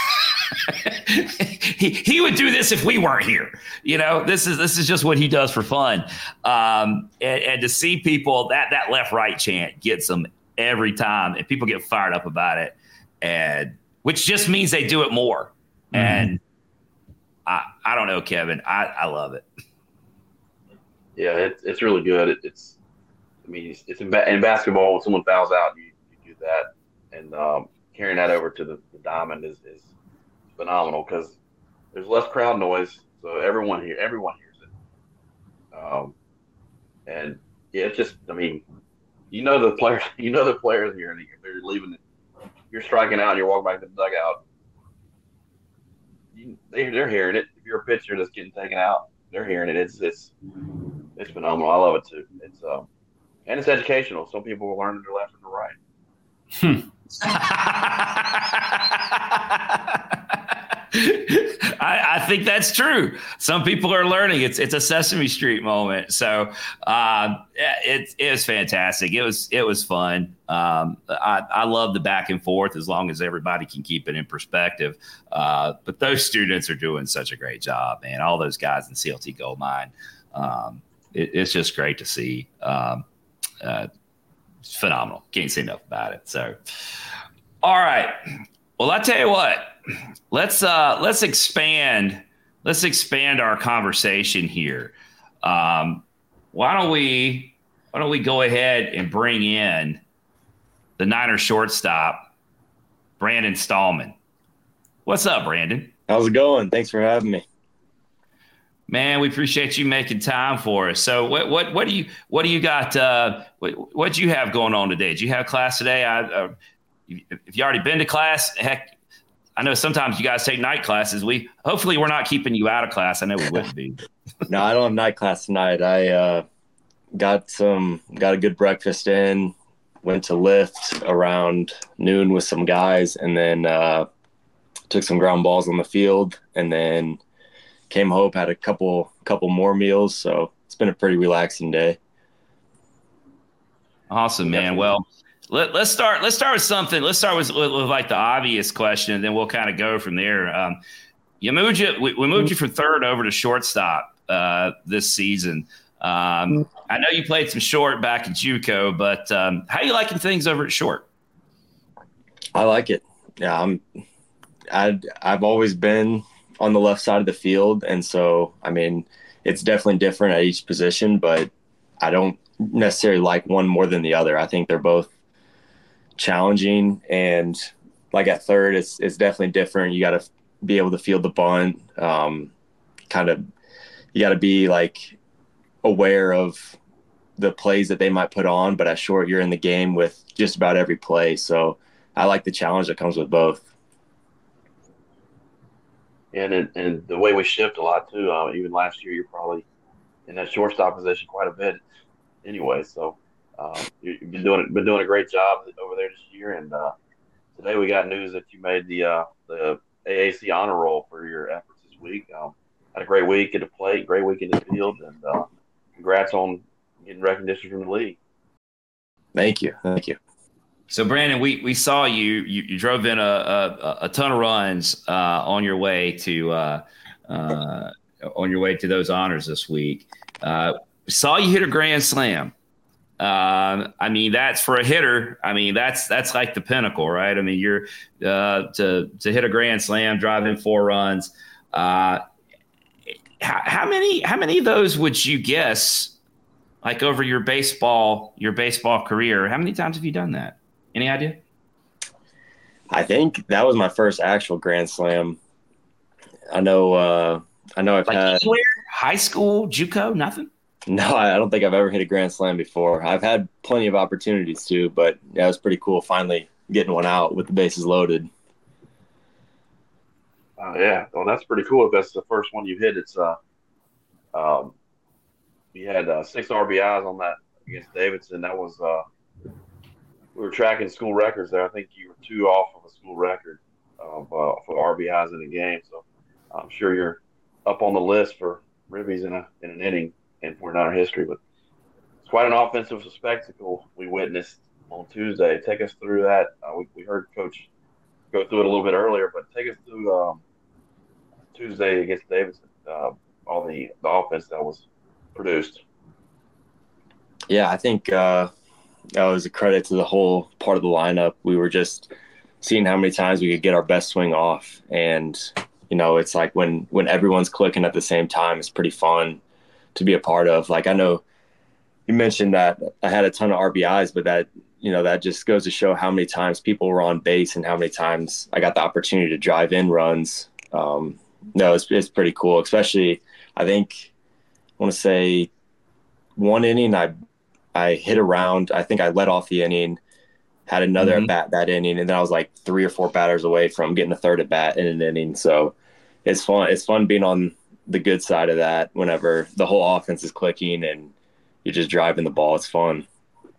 he he would do this if we weren't here. You know, this is this is just what he does for fun. Um, and, and to see people, that that left-right chant gets them every time, and people get fired up about it, and which just means they do it more. Mm-hmm. And I, I don't know, Kevin. I, I love it. Yeah, it's it's really good. It, it's, I mean, it's, it's in, ba- in basketball when someone fouls out, you, you do that, and um, carrying that over to the, the diamond is, is phenomenal because there's less crowd noise, so everyone here, everyone hears it. Um, and yeah, it's just, I mean, you know the players, you know the players here, and if they're leaving it, you're striking out, and you're walking back to the dugout. You, they, they're hearing it. If you're a pitcher that's getting taken out, they're hearing it. It's it's it's phenomenal. I love it too. It's um and it's educational. Some people will learn to the left and the right. Hmm. I, I think that's true. Some people are learning. It's it's a Sesame Street moment. So um, it it was fantastic. It was it was fun. Um, I I love the back and forth as long as everybody can keep it in perspective. Uh, but those students are doing such a great job, man. All those guys in C L T Gold Mine. Um, it, it's just great to see. Um, uh, it's phenomenal. Can't say enough about it. So, all right. Well, I tell you what. Let's uh, let's expand. Let's expand our conversation here. Um, why don't we Why don't we go ahead and bring in the Niner shortstop, Brandon Stallman? What's up, Brandon? How's it going? Thanks for having me. Man, we appreciate you making time for us. So, what what what do you what do you got? Uh, what what do you have going on today? Did you have class today? I, uh, if you already been to class, heck. I know sometimes you guys take night classes. We hopefully we're not keeping you out of class. I know we wouldn't be. No, I don't have night class tonight. I uh, got some got a good breakfast in. Went to lift around noon with some guys, and then uh, took some ground balls on the field, and then came home, had a couple couple more meals. So it's been a pretty relaxing day. Awesome, man. Well. Let, let's start. Let's start with something. Let's start with, with, with like the obvious question, and then we'll kind of go from there. Um, you moved you. We, we moved you from third over to shortstop uh, this season. Um, I know you played some short back at JUCO, but um, how are you liking things over at short? I like it. Yeah, I'm. I I've always been on the left side of the field, and so I mean, it's definitely different at each position, but I don't necessarily like one more than the other. I think they're both challenging, and like at third, it's it's definitely different. You got to be able to field the bunt. Um, kind of, you got to be like aware of the plays that they might put on. But at short, you're in the game with just about every play. So I like the challenge that comes with both. And it, and the way we shift a lot too. Uh, even last year, you're probably in that shortstop position quite a bit, anyway. So uh, you, you've been doing been doing a great job over there this year. And uh, today we got news that you made the uh, the A A C honor roll for your efforts this week. Um, had a great week at the plate, great week in the field, and uh, congrats on getting recognition from the league. Thank you, thank you. So, Brandon, we, we saw you, you. You drove in a a, a ton of runs uh, on your way to uh, uh, on your way to those honors this week. Uh, saw you hit a grand slam. Uh, I mean, that's for a hitter. I mean, that's that's like the pinnacle, right? I mean, you're uh, to to hit a grand slam, drive in four runs. Uh, how, how many how many of those would you guess? Like over your baseball your baseball career, how many times have you done that? Any idea? I think that was my first actual grand slam. I know. Uh, I know I've like had anywhere? High school, JUCO, nothing. No, I don't think I've ever hit a grand slam before. I've had plenty of opportunities to, but yeah, it was pretty cool finally getting one out with the bases loaded. Uh, yeah, well, that's pretty cool. If that's the first one you hit, it's uh, um, you had uh, six R B Is on that against Davidson. That was uh. We were tracking school records there. I think you were two off of a school record of uh, for R B Is in a game. So I'm sure you're up on the list for ribbies in a in an inning in forty-niner history. But it's quite an offensive spectacle we witnessed on Tuesday. Take us through that. Uh, we we heard Coach go through it a little bit earlier, but take us through um, Tuesday against Davidson. Uh, all the the offense that was produced. Yeah, I think. Uh... That was a credit to the whole part of the lineup. We were just seeing how many times we could get our best swing off. And, you know, it's like when, when everyone's clicking at the same time, it's pretty fun to be a part of. Like, I know you mentioned that I had a ton of R B Is, but that, you know, that just goes to show how many times people were on base and how many times I got the opportunity to drive in runs. Um, no, it's, it's pretty cool, especially I think I want to say one inning I I hit around. I think I led off the inning, had another mm-hmm. at bat that inning, and then I was like three or four batters away from getting a third at bat in an inning. So it's fun. It's fun being on the good side of that whenever the whole offense is clicking and you're just driving the ball. It's fun.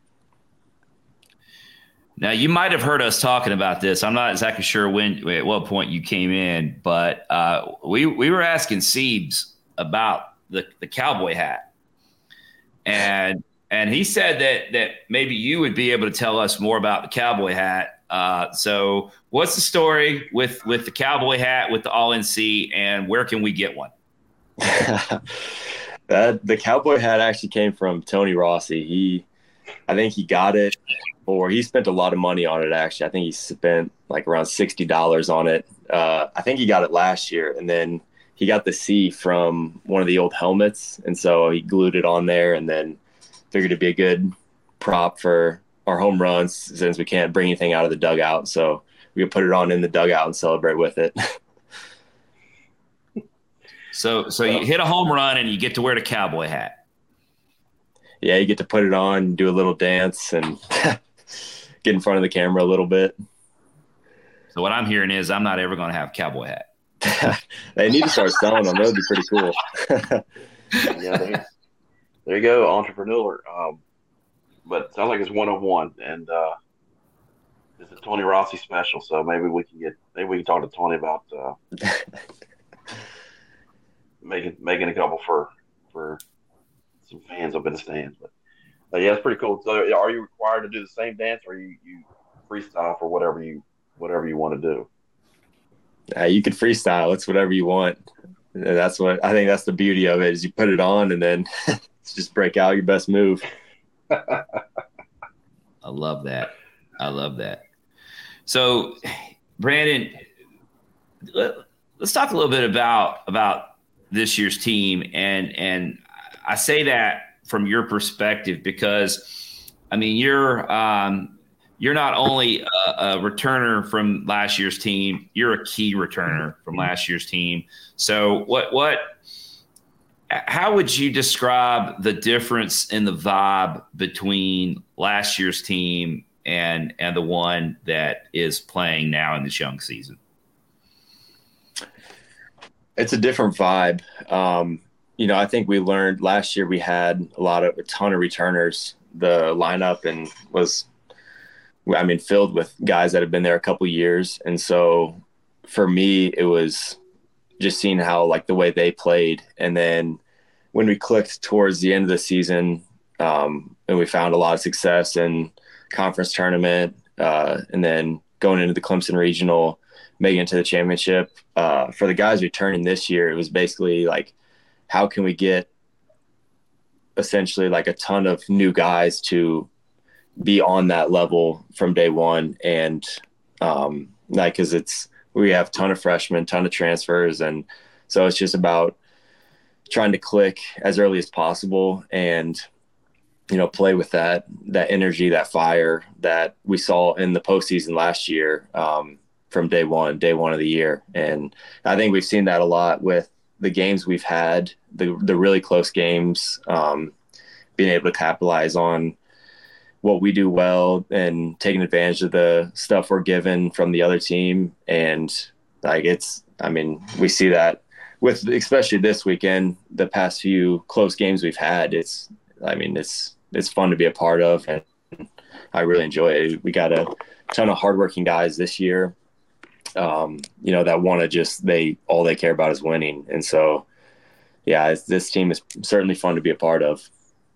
Now, you might have heard us talking about this. I'm not exactly sure when, at what point you came in, but uh, we we were asking Siebes about the, the cowboy hat, and and he said that that maybe you would be able to tell us more about the cowboy hat. Uh, so, what's the story with with the cowboy hat, with the All N C, and where can we get one? that the cowboy hat actually came from Tony Rossi. He, I think he got it. Or he spent a lot of money on it, actually. I think he spent like around sixty dollars on it. Uh, I think he got it last year. And then he got the C from one of the old helmets. And so he glued it on there and then figured it'd be a good prop for our home runs since we can't bring anything out of the dugout. So we could put it on in the dugout and celebrate with it. so so you hit a home run and you get to wear the cowboy hat. Yeah, you get to put it on, do a little dance, and get in front of the camera a little bit. So what I'm hearing is I'm not ever going to have a cowboy hat. They need to start selling them. That would be pretty cool. yeah, there, there you go, entrepreneur. Um, but it sounds like it's one of one, and uh, it's a Tony Rossi special. So maybe we can get maybe we can talk to Tony about uh, making making a couple for for some fans up in the stands. But uh, yeah, it's pretty cool. So, are you required to do the same dance, or you, you freestyle for whatever you whatever you want to do? Uh, you could freestyle. It's whatever you want. That's what I think. That's the beauty of it. Is you put it on and then just break out your best move. I love that. I love that. So, Brandon, let, let's talk a little bit about about this year's team, and and I say that from your perspective because, I mean, you're um, you're not only a, a returner from last year's team, you're a key returner from last year's team. So what what how would you describe the difference in the vibe between last year's team and and the one that is playing now in this young season? It's a different vibe. Um, you know, I think we learned last year we had a lot of a ton of returners. The lineup and was, I mean, filled with guys that have been there a couple years. And so for me, it was just seeing how like the way they played. And then when we clicked towards the end of the season, um, and we found a lot of success in conference tournament, uh, and then going into the Clemson regional, making it to the championship, uh, for the guys returning this year, it was basically like, how can we get essentially like a ton of new guys to be on that level from day one. And um, like, cause it's, we have a ton of freshmen, ton of transfers. And so it's just about trying to click as early as possible and, you know, play with that, that energy, that fire that we saw in the postseason last year, um, from day one, day one of the year. And I think we've seen that a lot with the games we've had, the the really close games, um, being able to capitalize on what we do well and taking advantage of the stuff we're given from the other team. And like, it's, I mean, we see that with, especially this weekend, the past few close games we've had, it's, I mean, it's, it's fun to be a part of, and I really enjoy it. We got a ton of hardworking guys this year, um, you know, that want to just, they, all they care about is winning. And so, yeah, it's, this team is certainly fun to be a part of.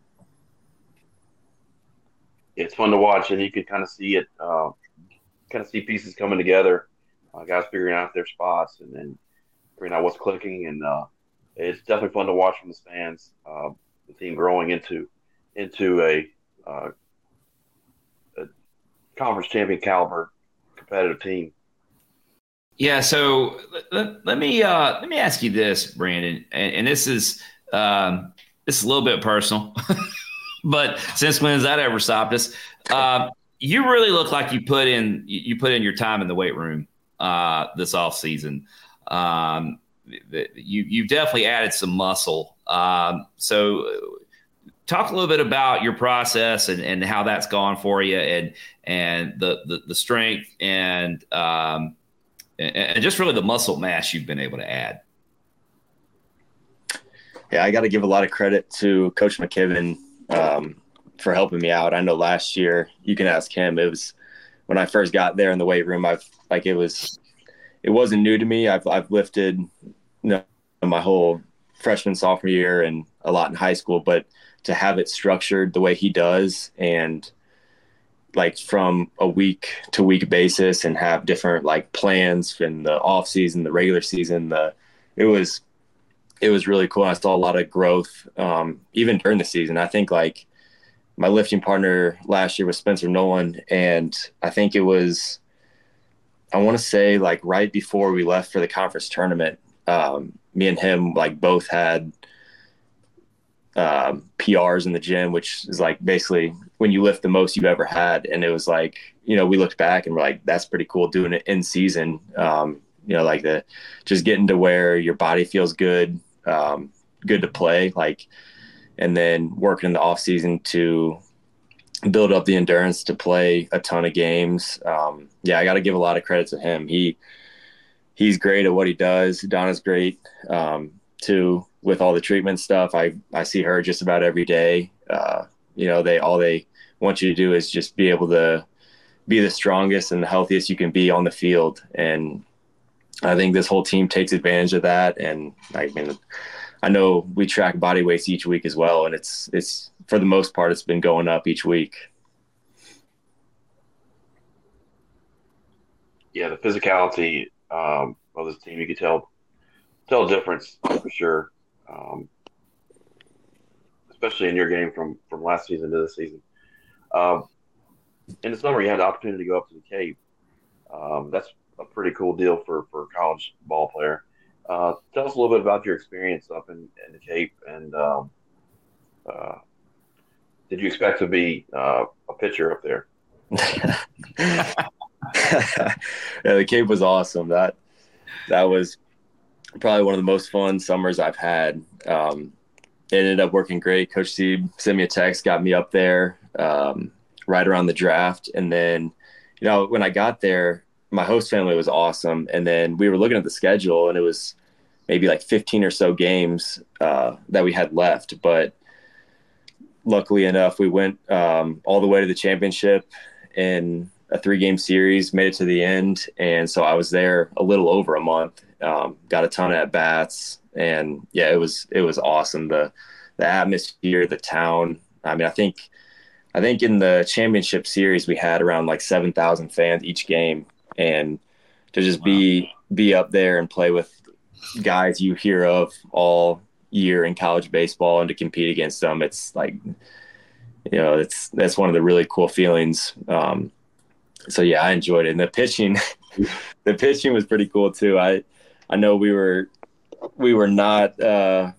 It's fun to watch, and you can kind of see it, uh, kind of see pieces coming together, uh, guys figuring out their spots, and then figuring out what's clicking. And uh, it's definitely fun to watch from the stands, uh, the team growing into into a, uh, a conference champion caliber competitive team. Yeah. So let, let me uh, let me ask you this, Brandon, and, and this is um, this is a little bit personal. But since when has that ever stopped us? Um, you really look like you put in you put in your time in the weight room uh, this off season. Um, you you've definitely added some muscle. Um, so talk a little bit about your process and, and how that's gone for you, and and the the, the strength and, um, and and just really the muscle mass you've been able to add. Yeah, I got to give a lot of credit to Coach McKibben. Um, for helping me out. I know last year, you can ask him, it was when I first got there in the weight room, I've like, it was, it wasn't new to me. I've, I've lifted, you know, my whole freshman, sophomore year and a lot in high school, but to have it structured the way he does, and like from a week to week basis, and have different like plans in the off season, the regular season, the, it was, it was really cool. I saw a lot of growth, um, even during the season. I think like my lifting partner last year was Spencer Nolan. And I think it was, I want to say like right before we left for the conference tournament, um, me and him like both had um, P Rs in the gym, which is like basically when you lift the most you've ever had. And it was like, you know, we looked back and we're like, that's pretty cool doing it in season. Um, you know, like the, just getting to where your body feels good. Um, good to play, like, and then working in the off season to build up the endurance to play a ton of games. Um, yeah, I got to give a lot of credit to him. He, he's great at what he does. Donna's great, um, too, with all the treatment stuff. I, I see her just about every day. Uh, you know, they, all they want you to do is just be able to be the strongest and the healthiest you can be on the field. And I think this whole team takes advantage of that. And I mean, I know we track body weights each week as well. And it's, it's for the most part, it's been going up each week. Yeah. The physicality um, of this team, you can tell, tell a difference for sure. Um, especially in your game from, from last season to this season. Um, in the summer, you had the opportunity to go up to the Cape. Um, that's a pretty cool deal for, for a college ball player. Uh, tell us a little bit about your experience up in, in the Cape, and um, uh, did you expect to be uh, a pitcher up there? Yeah, the Cape was awesome. That that was probably one of the most fun summers I've had. Um, it ended up working great. Coach Sieb sent me a text, got me up there um, right around the draft. And then, you know, when I got there, my host family was awesome. And then we were looking at the schedule, and it was maybe like fifteen or so games uh, that we had left. But luckily enough, we went um, all the way to the championship in a three-game series, made it to the end. And so I was there a little over a month, um, got a ton of at-bats. And, yeah, it was it was awesome. The the atmosphere, the town. I mean, I think I think in the championship series we had around like seven thousand fans each game. And to just wow. be be up there and play with guys you hear of all year in college baseball and to compete against them, it's like, you know, it's that's one of the really cool feelings. Um, so yeah, I enjoyed it. And the pitching, the pitching was pretty cool too. I I know we were we were not. Uh,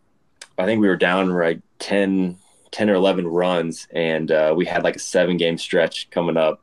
I think we were down like ten, ten or eleven runs, and uh, we had like a seven game stretch coming up,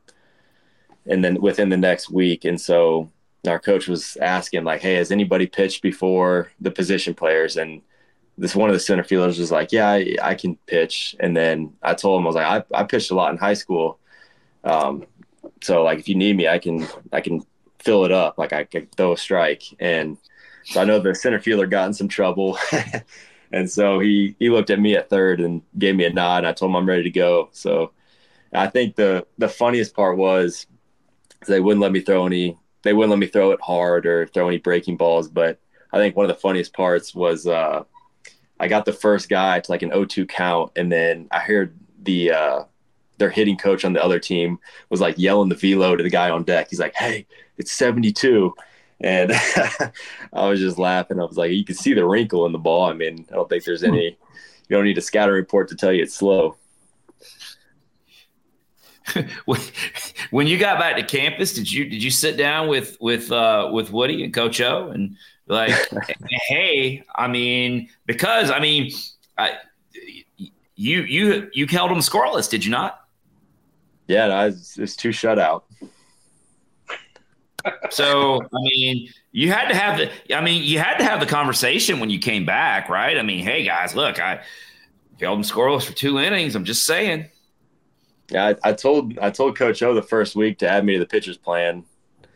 and then within the next week, and so our coach was asking like, "Hey, has anybody pitched before the position players?" And this one of the center fielders was like, "Yeah, I, I can pitch." And then I told him, I was like, I, I pitched a lot in high school. Um, so like, if you need me, I can, I can fill it up. Like I could throw a strike. And so I know the center fielder got in some trouble. And so he, he looked at me at third and gave me a nod, and I told him I'm ready to go. So I think the, the funniest part was they wouldn't let me throw any, they wouldn't let me throw it hard or throw any breaking balls. But I think one of the funniest parts was, uh, I got the first guy to like an oh two count, and then I heard the uh, their hitting coach on the other team was like yelling the velo to the guy on deck. He's like, "Hey, it's seventy-two," and I was just laughing. I was like, you can see the wrinkle in the ball. I mean, I don't think there's any. You don't need a scouting report to tell you it's slow. When you got back to campus, did you did you sit down with with uh, with Woody and Coach O and like, hey, I mean, because I mean, I, you you you held them scoreless, did you not? Yeah, no, it's, it's two shutout. So I mean, you had to have the. I mean, you had to have the conversation when you came back, right? I mean, hey guys, look, I held them scoreless for two innings. I'm just saying. Yeah, I, I told I told Coach O the first week to add me to the pitcher's plan.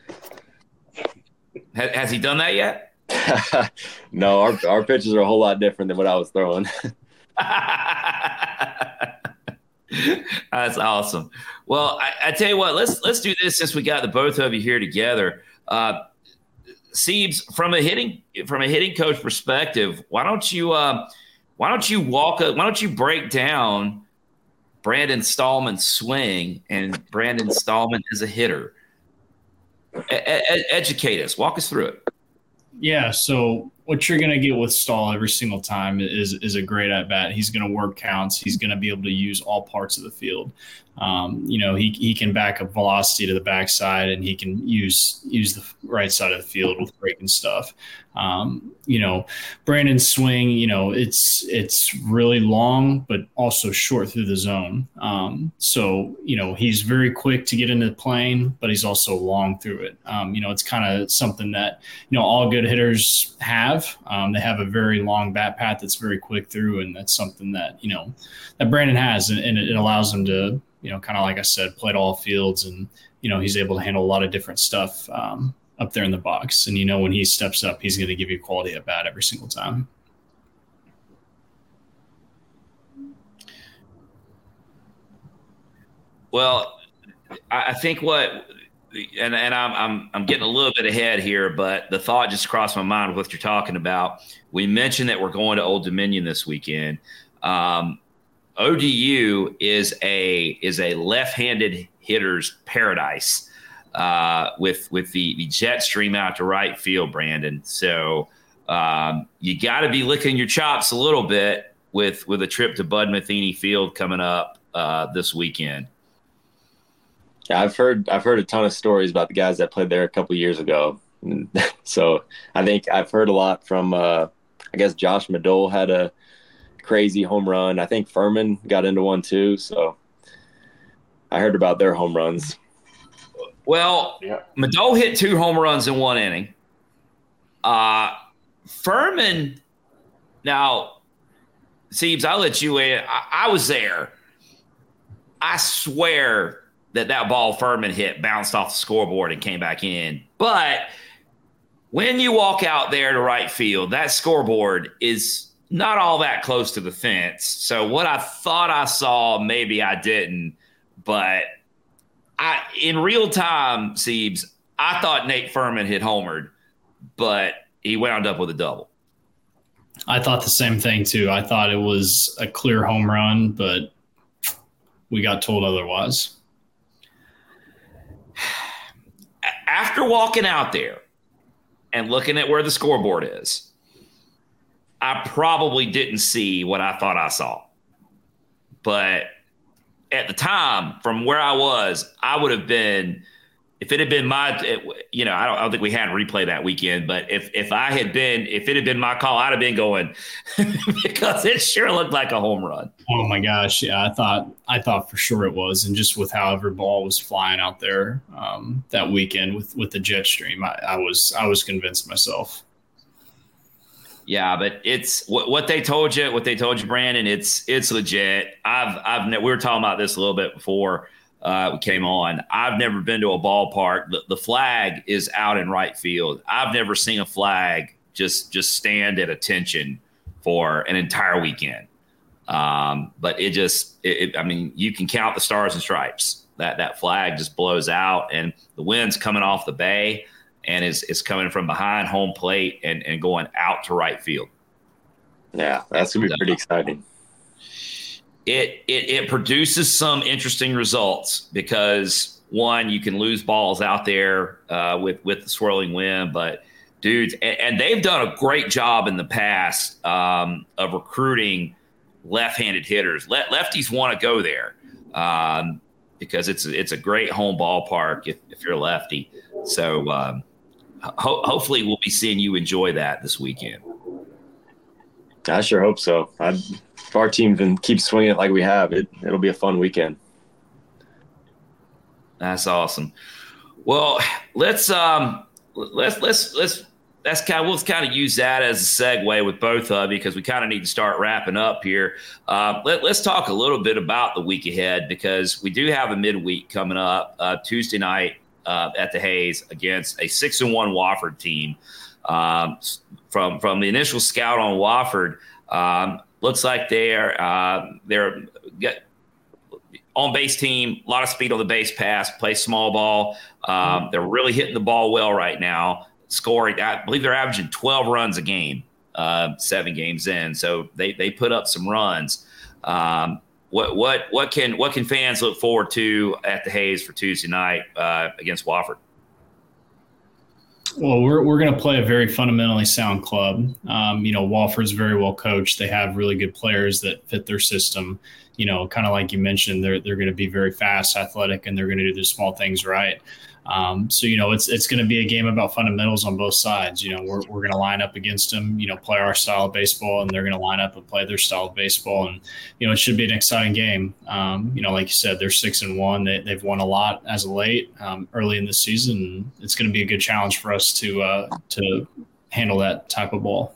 Has, has he done that yet? No, our our pitches are a whole lot different than what I was throwing. That's awesome. Well, I, I tell you what, let's let's do this since we got the both of you here together. Uh, Siebes, from a hitting from a hitting coach perspective, why don't you uh, why don't you walk a, why don't you break down Brandon Stallman's swing and Brandon Stallman as a hitter? E- ed- educate us, walk us through it. Yeah, so what you're going to get with Stahl every single time is is a great at bat. He's going to work counts. He's going to be able to use all parts of the field. Um, you know, he he can back up velocity to the backside, and he can use use the right side of the field with breaking stuff. Um, you know, Brandon's swing, you know, it's it's really long, but also short through the zone. Um, so, you know, he's very quick to get into the plane, but he's also long through it. Um, you know, it's kind of something that, you know, all good hitters have. Um, they have a very long bat path that's very quick through, and that's something that, you know, that Brandon has, and, and it allows him to, you know, kind of like I said, play to all fields, and, you know, he's able to handle a lot of different stuff um, up there in the box. And, you know, when he steps up, he's going to give you quality at bat every single time. Well, I think what, and, and I'm, I'm, I'm getting a little bit ahead here, but the thought just crossed my mind with what you're talking about. We mentioned that we're going to Old Dominion this weekend. Um, O D U is a is a left-handed hitter's paradise uh, with with the, the jet stream out to right field, Brandon. So um, you got to be licking your chops a little bit with with a trip to Bud Metheny Field coming up uh, this weekend. Yeah, I've heard I've heard a ton of stories about the guys that played there a couple years ago. So I think I've heard a lot from uh, I guess Josh Madole had a crazy home run. I think Furman got into one too. So I heard about their home runs. Well, Yeah. Mado hit two home runs in one inning. Uh, Furman, now, Siebes, I'll let you in. I, I was there. I swear that that ball Furman hit bounced off the scoreboard and came back in. But when you walk out there to right field, that scoreboard is not all that close to the fence. So what I thought I saw, maybe I didn't. But I, in real time, Siebes, I thought Nate Furman hit homered, but he wound up with a double. I thought the same thing too. I thought it was a clear home run, but we got told otherwise. After walking out there and looking at where the scoreboard is, I probably didn't see what I thought I saw. But at the time, from where I was, I would have been – if it had been my – you know, I don't, I don't think we had replay that weekend, but if, if I had been – if it had been my call, I'd have been going because it sure looked like a home run. Oh, my gosh. Yeah, I thought I thought for sure it was. And just with how every ball was flying out there um, that weekend with, with the jet stream, I, I was I was convinced myself. Yeah, but it's what, what they told you, what they told you, Brandon, it's it's legit. I've I've we were talking about this a little bit before uh, we came on. I've never been to a ballpark. The, the flag is out in right field. I've never seen a flag just just stand at attention for an entire weekend. Um, but it just, it, it, I mean, you can count the stars and stripes. That that flag just blows out, and the wind's coming off the bay. And is is coming from behind home plate and, and going out to right field. Yeah, that's gonna be pretty exciting. It it it produces some interesting results because one, you can lose balls out there uh, with with the swirling wind, but dudes, and, and they've done a great job in the past um, of recruiting left-handed hitters. Le- lefties want to go there um, because it's it's a great home ballpark if if you're a lefty. So. Um, Ho- hopefully we'll be seeing you enjoy that this weekend. I sure hope so. I'd, if our team can keep swinging it like we have, it, it'll be a fun weekend. That's awesome. Well, let's um, let's let's let's that's kind of, we'll kind of use that as a segue with both of you because we kind of need to start wrapping up here. Uh, let, let's talk a little bit about the week ahead because we do have a midweek coming up uh, Tuesday night. Uh, at the Hayes against a six and one Wofford team. Um, from from the initial scout on Wofford, um, looks like they're uh, they're on base team, a lot of speed on the base pass, play small ball. Um, they're really hitting the ball well right now. Scoring, I believe they're averaging twelve runs a game, uh, seven games in. So they they put up some runs. Um, What what what can what can fans look forward to at the Hayes for Tuesday night uh, against Wofford? Well, we're we're going to play a very fundamentally sound club. Um, you know, Wofford's very well coached. They have really good players that fit their system. You know, kind of like you mentioned, they're they're going to be very fast, athletic, and they're going to do the small things right. Um, so, you know, it's it's going to be a game about fundamentals on both sides. You know, we're we're going to line up against them, you know, play our style of baseball, and they're going to line up and play their style of baseball. And, you know, it should be an exciting game. Um, you know, like you said, they're six and one. They, they've won a lot as of late um, early in the season. It's going to be a good challenge for us to uh, to handle that type of ball.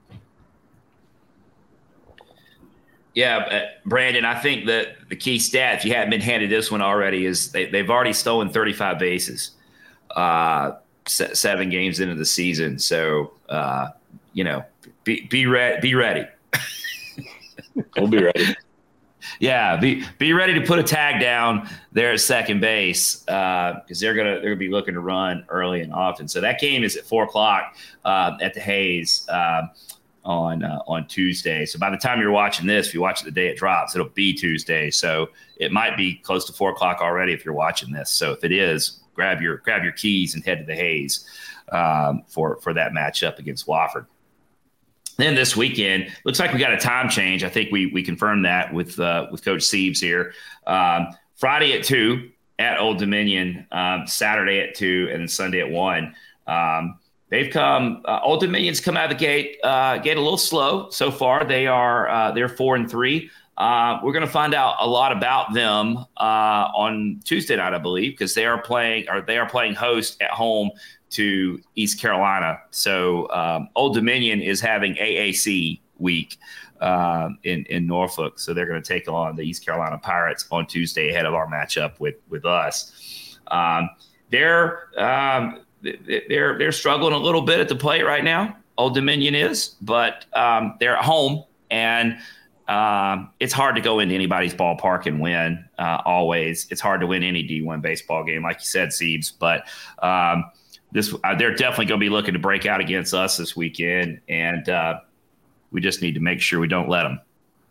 Yeah, uh, Brandon, I think that the key stat, if you haven't been handed this one already, is they, they've already stolen thirty-five bases, uh, se- seven games into the season. So, uh, you know, be be, re- be ready. We'll be ready. Yeah, be be ready to put a tag down there at second base because uh, they're gonna they're gonna be looking to run early and often. So that game is at four o'clock uh, at the Hayes. Uh, on uh, on Tuesday. So by the time you're watching this, if you watch it the day it drops, it'll be Tuesday. So it might be close to four o'clock already if you're watching this. So if it is, grab your grab your keys and head to the Hayes um, for, for that matchup against Wofford. Then this weekend, looks like we got a time change. I think we we confirmed that with uh, with Coach Siebes here. Um, Friday at two at Old Dominion, um, Saturday at two, and then Sunday at one. Um, They've come. Uh, Old Dominion's come out of the gate, uh, gate a little slow so far. They are uh, they're four and three. Uh, we're going to find out a lot about them uh, on Tuesday night, I believe, because they are playing or they are playing host at home to East Carolina. So um, Old Dominion is having A A C week uh, in in Norfolk, so they're going to take on the East Carolina Pirates on Tuesday ahead of our matchup with with us. Um, they're um, they're they're struggling a little bit at the plate right now. Old Dominion is, but um, they're at home, and um, it's hard to go into anybody's ballpark and win. Uh, always, it's hard to win any D one baseball game, like you said, Siebes. But um, this, uh, they're definitely going to be looking to break out against us this weekend, and uh, we just need to make sure we don't let them.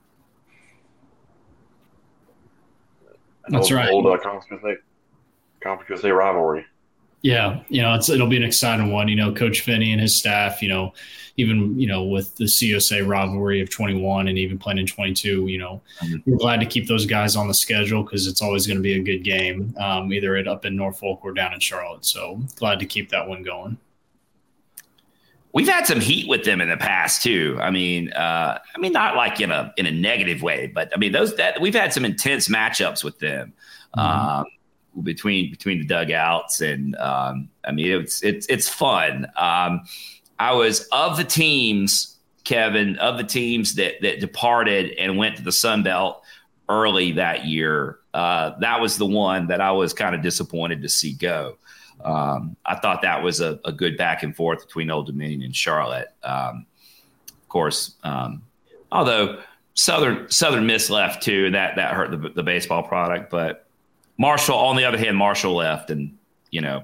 That's old, right. Old uh, Conference Conference U S A rivalry. Yeah, you know, it's it'll be an exciting one. You know, Coach Finney and his staff, you know, even, you know, with the C U S A rivalry of twenty-one and even playing in twenty-two, you know, mm-hmm. we're glad to keep those guys on the schedule because it's always going to be a good game, um, either it up in Norfolk or down in Charlotte. So glad to keep that one going. We've had some heat with them in the past too. I mean, uh, I mean, not like in a in a negative way, but I mean, those that we've had some intense matchups with them. Mm-hmm. Um, between between the dugouts, and um, I mean it's it's it's fun. Um, I was of the teams, Kevin, of the teams that that departed and went to the Sun Belt early that year. Uh, that was the one that I was kind of disappointed to see go. Um, I thought that was a, a good back and forth between Old Dominion and Charlotte. Um, of course, um, although Southern Southern Miss left too, and that that hurt the, the baseball product, but. Marshall, on the other hand, Marshall left, and, you know.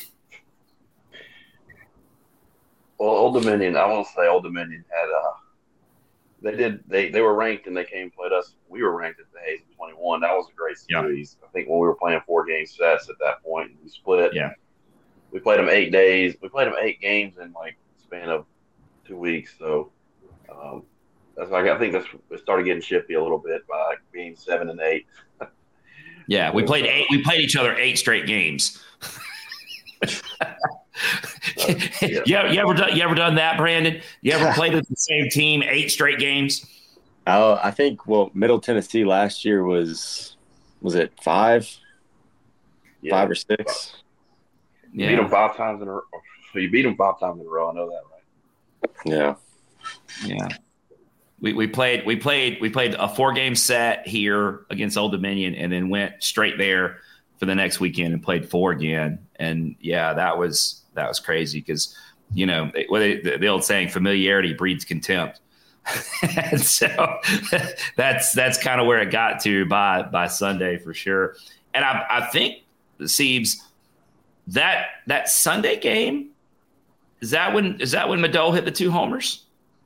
Well, Old Dominion, I want to say Old Dominion had uh, – they did – they they were ranked, and they came and played us. We were ranked at the Hayes of twenty-one. That was a great series. Yeah. I think when we were playing four-game sets at that point, we split. Yeah. We played them eight days. We played them eight games in, like, the span of two weeks. So, um, that's like I think that's it started getting shifty a little bit by being seven and eight. Yeah, we played eight. We played each other eight straight games. uh, yeah. you, ever, you ever done? You ever done that, Brandon? You ever played with the same team eight straight games? Oh, I think. Well, Middle Tennessee last year was was it five, yeah. five or six? You yeah. beat them five times in a row. You beat them five times in a row. I know that, right? Yeah. Yeah. We we played we played we played a four game set here against Old Dominion, and then went straight there for the next weekend and played four again. And yeah, that was that was crazy because you know they, the, the old saying, familiarity breeds contempt. And so that's that's kind of where it got to by by Sunday for sure. And I I think Siebes, that that Sunday game is that when is that when Mado hit the two homers?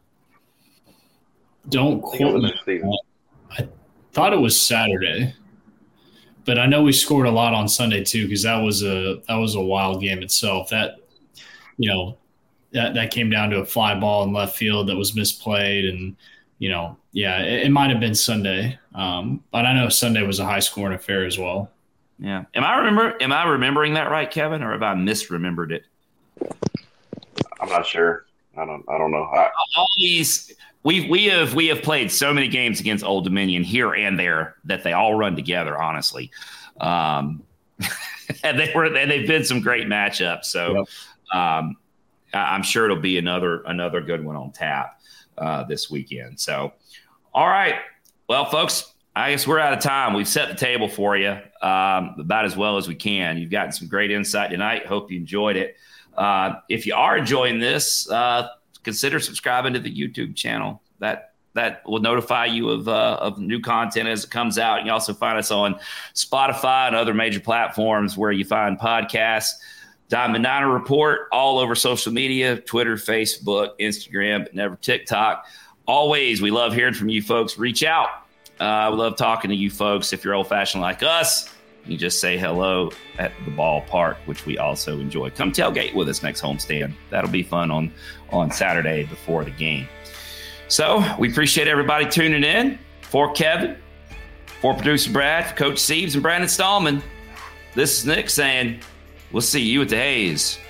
Don't quote me. I thought it was Saturday, but I know we scored a lot on Sunday too because that was a that was a wild game itself. That you know that that came down to a fly ball in left field that was misplayed, and you know yeah it, it might have been Sunday, um, but I know Sunday was a high scoring affair as well. Yeah, am I remember? Am I remembering that right, Kevin, or have I misremembered it? I'm not sure. I don't. I don't know. I, All these. We we have we have played so many games against Old Dominion here and there that they all run together. Honestly, um, and they were and they've been some great matchups. So yep. um, I'm sure it'll be another another good one on tap uh, this weekend. So, all right, well, folks, I guess we're out of time. We've set the table for you um, about as well as we can. You've gotten some great insight tonight. Hope you enjoyed it. Uh, if you are enjoying this. Uh, Consider subscribing to the YouTube channel. That that will notify you of uh, of new content as it comes out. You can also find us on Spotify and other major platforms where you find podcasts. Diamond Niner Report all over social media, Twitter, Facebook, Instagram, but never TikTok. Always, we love hearing from you folks. Reach out. Uh, we love talking to you folks. If you're old-fashioned like us, you just say hello at the ballpark, which we also enjoy. Come tailgate with us next homestand. That'll be fun on, on Saturday before the game. So we appreciate everybody tuning in. For Kevin, for producer Brad, for Coach Siebes and Brandon Stallman, this is Nick saying we'll see you at the Hayes.